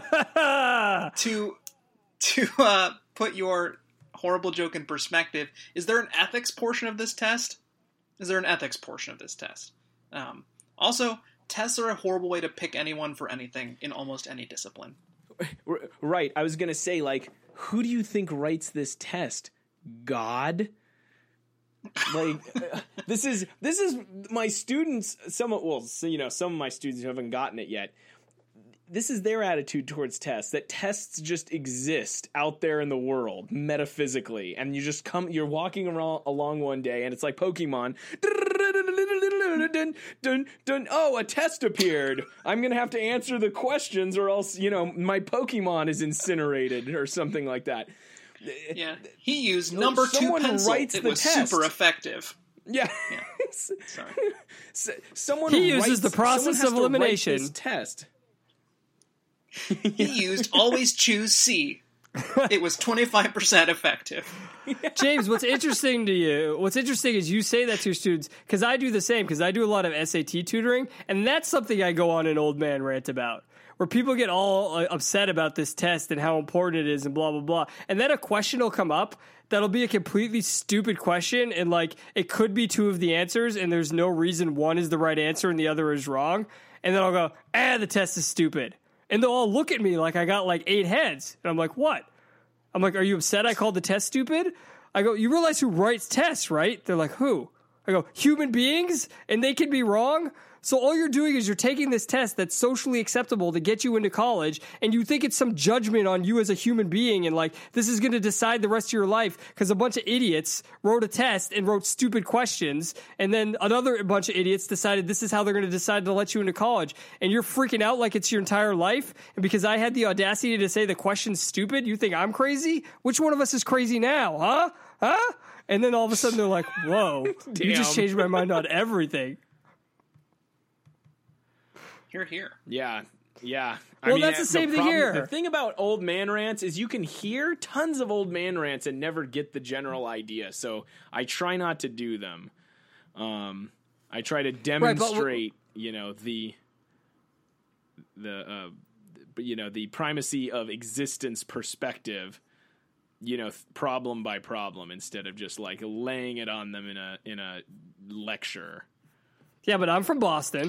to to uh, put your horrible joke in perspective. Is there an ethics portion of this test? Is there an ethics portion of this test? Um, also, tests are a horrible way to pick anyone for anything in almost any discipline. R- Right. I was going to say, like, who do you think writes this test? God? Like, uh, this is this is my students. Some of, well, so, you know, some of my students who haven't gotten it yet. This is their attitude towards tests. That tests just exist out there in the world metaphysically, and you just come. You're walking around along one day, and it's like Pokemon. Dun, dun, dun. Oh, a test appeared. I'm gonna have to answer the questions, or else, you know, my Pokemon is incinerated, or something like that. Yeah, he used number two Someone pencil. writes It the was test. super effective. Yeah. Yeah. Sorry. S- someone He uses writes- the process someone has of to write elimination. this test. He used always choose C. It was twenty-five percent effective. James, what's interesting to you, what's interesting is you say that to your students, because I do the same, because I do a lot of S A T tutoring, and that's something I go on an old man rant about, where people get all uh, upset about this test and how important it is and blah, blah, blah. And then a question will come up that'll be a completely stupid question, and like it could be two of the answers, and there's no reason one is the right answer and the other is wrong. And then I'll go, ah, the test is stupid. And they'll all look at me like I got like eight heads. And I'm like, what? I'm like, are you upset I called the test stupid? I go, you realize who writes tests, right? They're like, who? I go, human beings? And they can be wrong? So all you're doing is you're taking this test that's socially acceptable to get you into college, and you think it's some judgment on you as a human being, and like, this is going to decide the rest of your life because a bunch of idiots wrote a test and wrote stupid questions, and then another bunch of idiots decided this is how they're going to decide to let you into college, and you're freaking out like it's your entire life, and because I had the audacity to say the question's stupid, you think I'm crazy? Which one of us is crazy now, huh? Huh? And then all of a sudden they're like, whoa, you just Damn. changed my mind on everything. Here, here. Yeah, yeah. Well, that's the same thing problem- here. The thing about old man rants is you can hear tons of old man rants and never get the general idea. So I try not to do them. Um, I try to demonstrate, you know, the the uh, but, you know, the primacy of existence perspective. You know, th- problem by problem, instead of just like laying it on them in a in a lecture. Yeah, but I'm from Boston.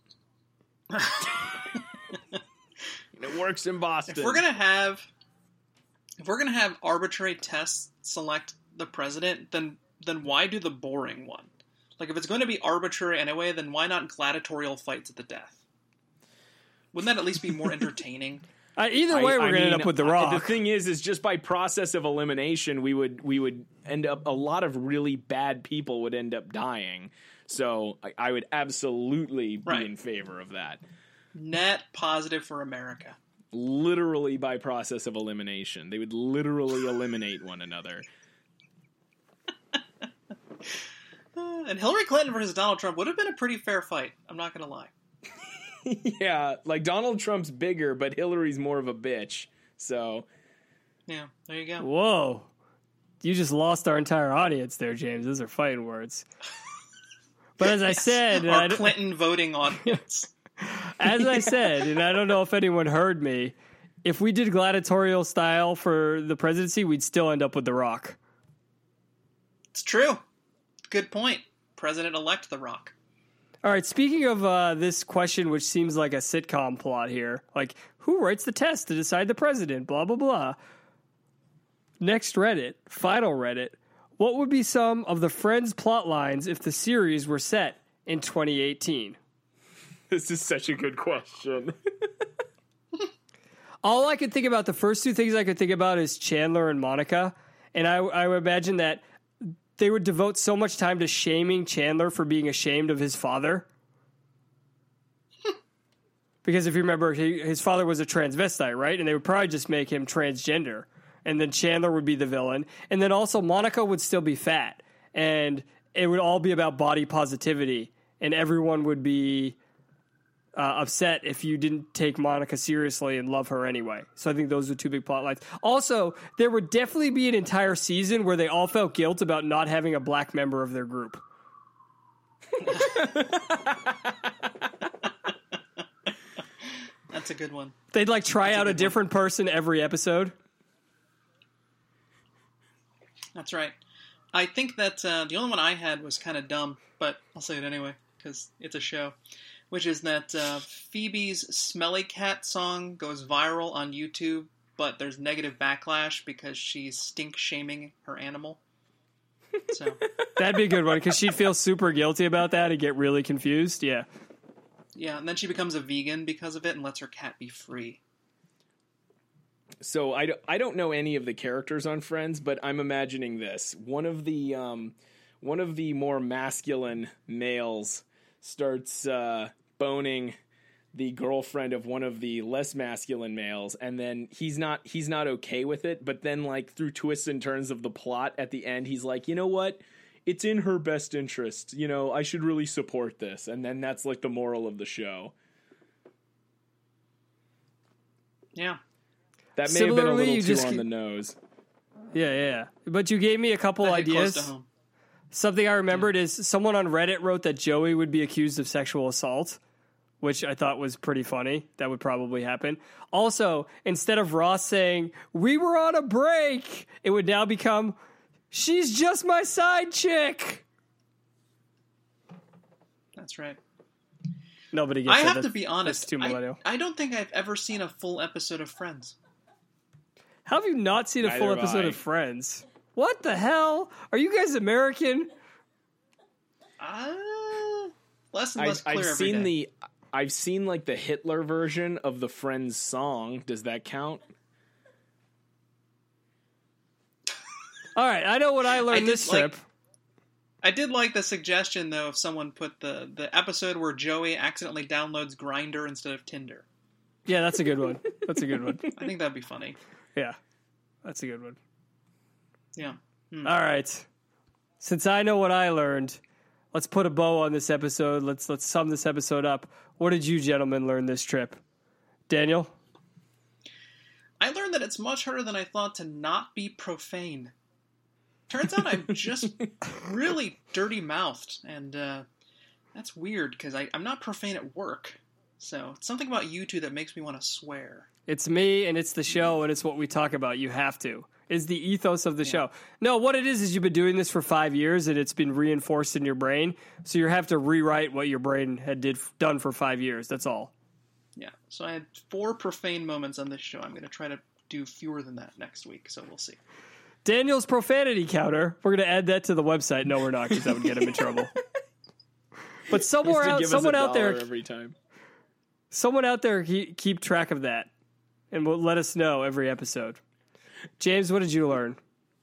It works in Boston. If we're gonna have, if we're gonna have arbitrary tests select the president, then then why do the boring one? Like, if it's going to be arbitrary anyway, then why not gladiatorial fights at the death? Wouldn't that at least be more entertaining? Uh, either way, I- we're I going to end mean, up with The I- Rock. The thing is, is just by process of elimination, we would we would end up a lot of really bad people would end up dying. So I, I would absolutely be Right. in favor of that. Net positive for America. Literally by process of elimination, they would literally eliminate one another. Uh, and Hillary Clinton versus Donald Trump would have been a pretty fair fight. I'm not going to lie. Yeah, like Donald Trump's bigger, but Hillary's more of a bitch. So Yeah, there you go. Whoa. You just lost our entire audience there, James. Those are fighting words. But as I said, Our I d- Clinton voting audience. as I said, and I don't know if anyone heard me, if we did gladiatorial style for the presidency, we'd still end up with The Rock. It's true. Good point. President-elect The Rock. All right, speaking of uh, this question, which seems like a sitcom plot here, like, who writes the test to decide the president, blah, blah, blah. Next Reddit, final Reddit, what would be some of the Friends plot lines if the series were set in twenty eighteen? this is such a good question. All I could think about, the first two things I could think about is Chandler and Monica, and I, I would imagine that they would devote so much time to shaming Chandler for being ashamed of his father. Because if you remember, he, his father was a transvestite, right? And they would probably just make him transgender. And then Chandler would be the villain. And then also Monica would still be fat. And it would all be about body positivity. And everyone would be uh, upset if you didn't take Monica seriously and love her anyway. So I think those are two big plot lines. Also, there would definitely be an entire season where they all felt guilt about not having a black member of their group. That's a good one. They'd like try That's a out a good one. different person every episode. That's right. I think that uh, the only one I had was kind of dumb, but I'll say it anyway because it's a show, which is that uh, Phoebe's Smelly Cat song goes viral on YouTube, but there's negative backlash because she's stink shaming her animal. So That'd be a good one because she'd feel super guilty about that and get really confused. Yeah. yeah, and then she becomes a vegan because of it and lets her cat be free. So I, don't- I don't know any of the characters on Friends, but I'm imagining this. One of the um, one of the more masculine males starts uh, boning the girlfriend of one of the less masculine males, and then he's not he's not okay with it. But then, like through twists and turns of the plot, at the end, he's like, you know what? It's in her best interest. You know, I should really support this. And then that's like the moral of the show. Yeah. That may have been a Similarly, little you too just on keep- the nose. Yeah, yeah, yeah. But you gave me a couple That hit close ideas. to home. Something I remembered is someone on Reddit wrote that Joey would be accused of sexual assault, which I thought was pretty funny. That would probably happen. Also, instead of Ross saying, "We were on a break," it would now become, "She's just my side chick." That's right. Nobody gets I it. have That's- to be honest. That's too I, millennial. I don't think I've ever seen a full episode of Friends. How have you not seen a Neither full have episode I. of Friends? What the hell? Are you guys American? Uh, less and I've, less clear I've every seen day. the I've seen like the Hitler version of the Friends song. Does that count? All right, I know what I learned I this did, like- trip. I did like the suggestion, though, if someone put the, the episode where Joey accidentally downloads Grindr instead of Tinder. Yeah, that's a good one. That's a good one. I think that'd be funny. Yeah, that's a good one. Yeah. All right. Since I know what I learned, let's put a bow on this episode. Let's let's sum this episode up. What did you gentlemen learn this trip? Daniel? I learned that it's much harder than I thought to not be profane. Turns out I'm just really dirty-mouthed, and uh, that's weird, because I'm not profane at work. So it's something about you two that makes me want to swear. It's me and it's the show and it's what we talk about. You have to. It's the ethos of the show. No, what it is is you've been doing this for five years and it's been reinforced in your brain. So you have to rewrite what your brain had did done for five years. That's all. Yeah, so I had four profane moments on this show. I'm going to try to do fewer than that next week, so we'll see. Daniel's profanity counter. We're going to add that to the website. No, we're not, because that would get him in trouble. But somewhere Used to out, give us someone a out there, dollar every time. someone out there, he, keep track of that and will let us know every episode. James, what did you learn?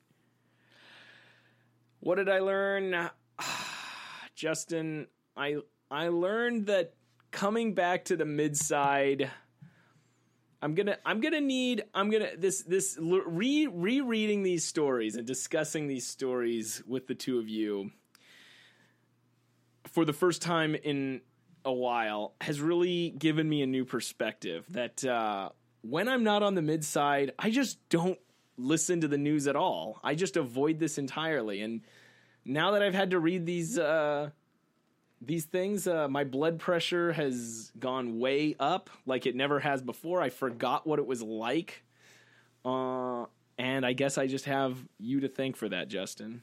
What did I learn? Justin, I I learned that coming back to the mid-side, I'm gonna I'm gonna need I'm gonna this this re rereading these stories and discussing these stories with the two of you for the first time in a while has really given me a new perspective. That uh, when I'm not on the mid-side, I just don't listen to the news at all. I just avoid this entirely. And now that I've had to read these uh, these things, uh, my blood pressure has gone way up like it never has before. I forgot what it was like. Uh, and I guess I just have you to thank for that, Justin.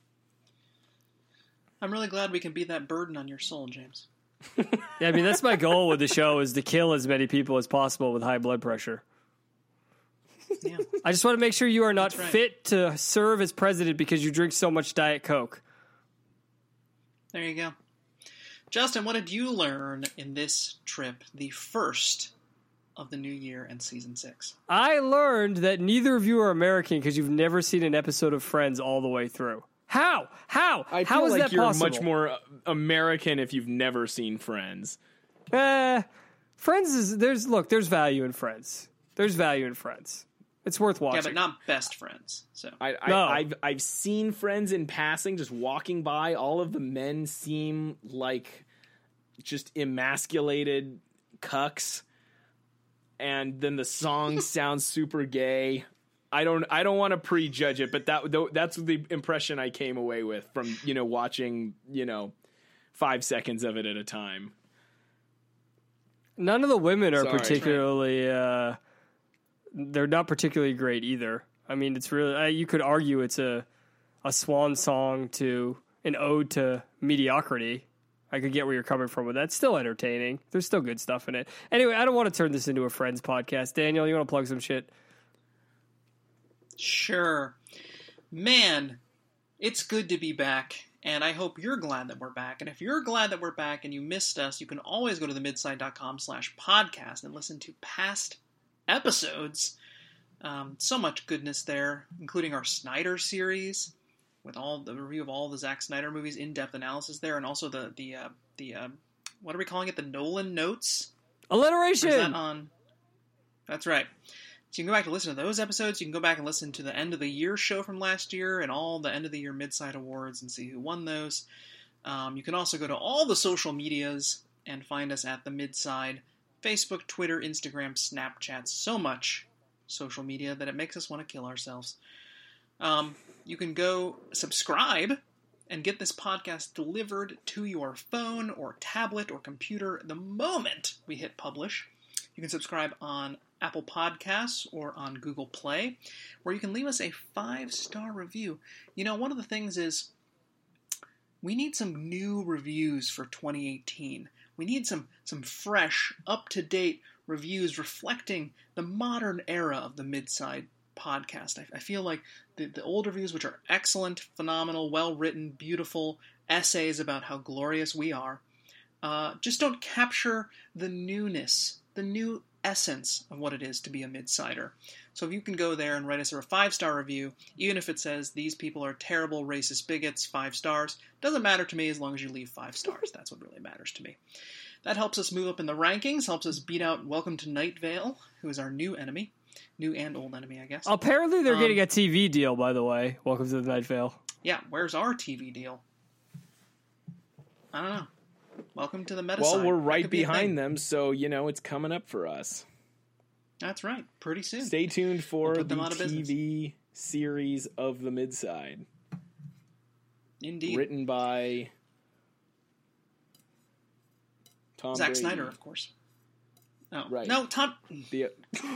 I'm really glad we can be that burden on your soul, James. Yeah, I mean, that's my goal with the show, is to kill as many people as possible with high blood pressure. Yeah. I just want to make sure you are not That's right. fit to serve as president because you drink so much Diet Coke. There you go. Justin, what did you learn in this trip, the first of the new year and season six? I learned that neither of you are American because you've never seen an episode of Friends all the way through. How? How? I How feel is like that you're possible? much more American if you've never seen Friends. Uh, Friends is there's look. There's value in Friends. There's value in Friends. It's worth watching. Yeah, but not best friends. So I, I, No. I've I've seen Friends in passing, just walking by. All of the men seem like just emasculated cucks, and then the song sounds super gay. I don't I don't want to prejudge it, but that though, that's the impression I came away with from you know watching you know five seconds of it at a time. None of the women are Sorry. particularly. Uh, they're not particularly great either. I mean, it's really. Uh, you could argue it's a a swan song to an ode to mediocrity. I could get where you're coming from with that. It's still entertaining. There's still good stuff in it. Anyway, I don't want to turn this into a Friends podcast. Daniel, you want to plug some shit? Sure. Man, it's good to be back, and I hope you're glad that we're back. And if you're glad that we're back and you missed us, you can always go to themidside.com slash podcast and listen to past episodes. Um, so much goodness there, including our Snyder series, with all the review of all the Zack Snyder movies, in-depth analysis there, and also the, the, uh, the uh, what are we calling it, the Nolan Notes? Or is that Alliteration! on? That's right. So you can go back to listen to those episodes. You can go back and listen to the end of the year show from last year and all the end of the year Midside Awards and see who won those. Um, you can also go to all the social medias and find us at the Midside. Facebook, Twitter, Instagram, Snapchat. So much social media that it makes us want to kill ourselves. Um, you can go subscribe and get this podcast delivered to your phone or tablet or computer the moment we hit publish. You can subscribe on Apple Podcasts or on Google Play, where you can leave us a five-star review. You know, one of the things is we need some new reviews for twenty eighteen. We need some, some fresh, up-to-date reviews reflecting the modern era of the Midside podcast. I, I feel like the, the old reviews, which are excellent, phenomenal, well-written, beautiful essays about how glorious we are, uh, just don't capture the newness, the new essence of what it is to be a midsider. So if you can go there and write us a five-star review, even if it says these people are terrible, racist bigots, five stars, doesn't matter to me as long as you leave five stars. That's what really matters to me. That helps us move up in the rankings, helps us beat out Welcome to Night Vale, who is our new enemy. New and old enemy, I guess. Apparently they're Um, getting a T V deal, by the way. Welcome to the Night Vale. Yeah, where's our T V deal? I don't know. Welcome to the meta Well, side. we're That right could be a thing. behind them, so you know it's coming up for us. That's right. Pretty soon. Stay tuned for We'll put them the out of T business. V series of the Midside, Indeed. written by Tom Zack Brady. Snyder, of course. Oh. Right. No, Tom... The-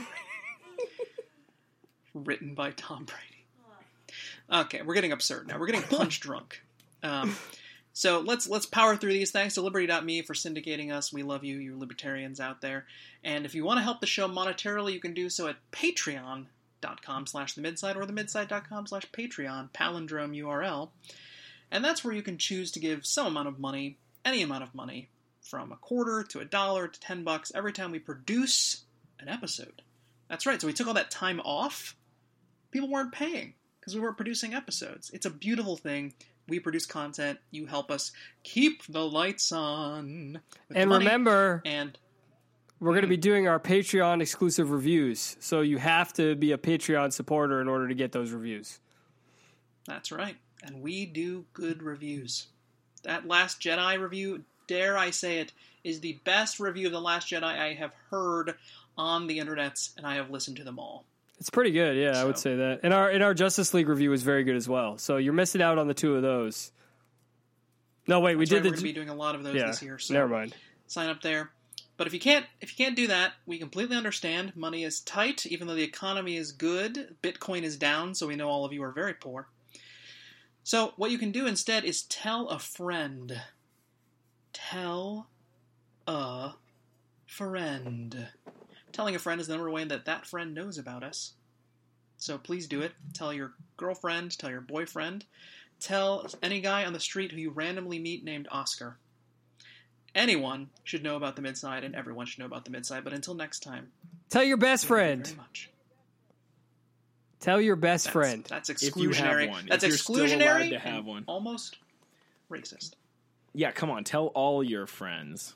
Written by Tom Brady. Okay, we're getting absurd now. We're getting punch drunk. Um, so let's let's power through these. Thanks to Liberty dot me for syndicating us. We love you, you libertarians out there. And if you want to help the show monetarily, you can do so at patreon.com slash the midside or the midside.com slash Patreon, palindrome U R L. And that's where you can choose to give some amount of money, any amount of money, from a quarter to a dollar to ten bucks every time we produce an episode. That's right. So we took all that time off. People weren't paying because we weren't producing episodes. It's a beautiful thing. We produce content. You help us keep the lights on. with And money. remember, And we're going to be doing our Patreon exclusive reviews. So you have to be a Patreon supporter in order to get those reviews. that's right. And we do good reviews. That Last Jedi review, dare I say it, is the best review of The Last Jedi I have heard on the internets, and I have listened to them all. It's pretty good, yeah, I would So- say that. And our and our Justice League review is very good as well. So you're missing out on the two of those. No, wait, we That's did right, the we're going to be doing a lot of those yeah. this year. So Never mind. sign up there. But if you can't if you can't do that, we completely understand. Money is tight, even though the economy is good. Bitcoin is down, so we know all of you are very poor. So what you can do instead is tell a friend. Tell a friend. Telling a friend is the number one way that that friend knows about us. So please do it. Tell your girlfriend, tell your boyfriend, tell any guy on the street who you randomly meet named Oscar. Anyone should know about the Midside, and everyone should know about the Midside. But until next time, Tell your best thank you friend. very much. Tell your best That's, friend. That's If you exclusionary. have one. That's If you're still exclusionary. allowed to have and one. Almost racist. Yeah, come on, tell all your friends.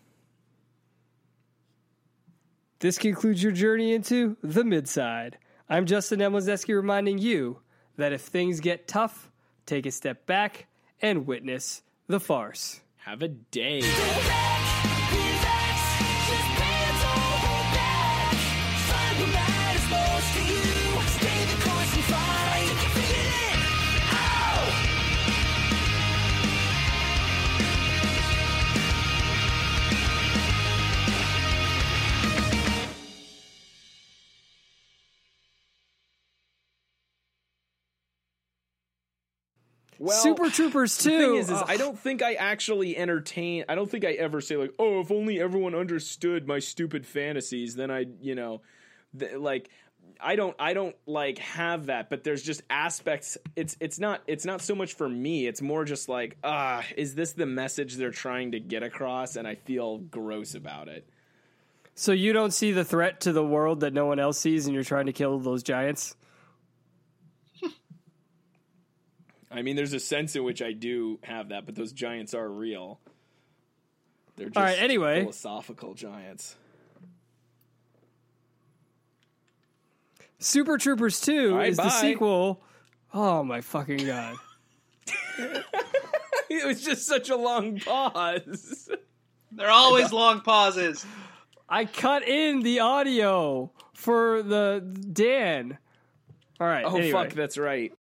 This concludes your journey into the Midside. I'm Justin Emlazewski reminding you that if things get tough, take a step back and witness the farce. Have a day. Well, Super Troopers two. The thing is, is Ugh. I don't think I actually entertain. I don't think I ever say like, "Oh, if only everyone understood my stupid fantasies, then I, you know, th- like." I don't. I don't like have that. But there's just aspects. It's. It's not. It's not so much for me. It's more just like, ah, is this the message they're trying to get across? And I feel gross about it. So you don't see the threat to the world that no one else sees, and you're trying to kill those giants? I mean, there's a sense in which I do have that, but those giants are real. They're just All right, anyway. philosophical giants. Super Troopers two All right, is the bye. sequel. Oh my fucking god. It was just such a long pause. There are always long pauses. I cut in the audio for the Dan. All right. Oh, anyway. fuck, that's right.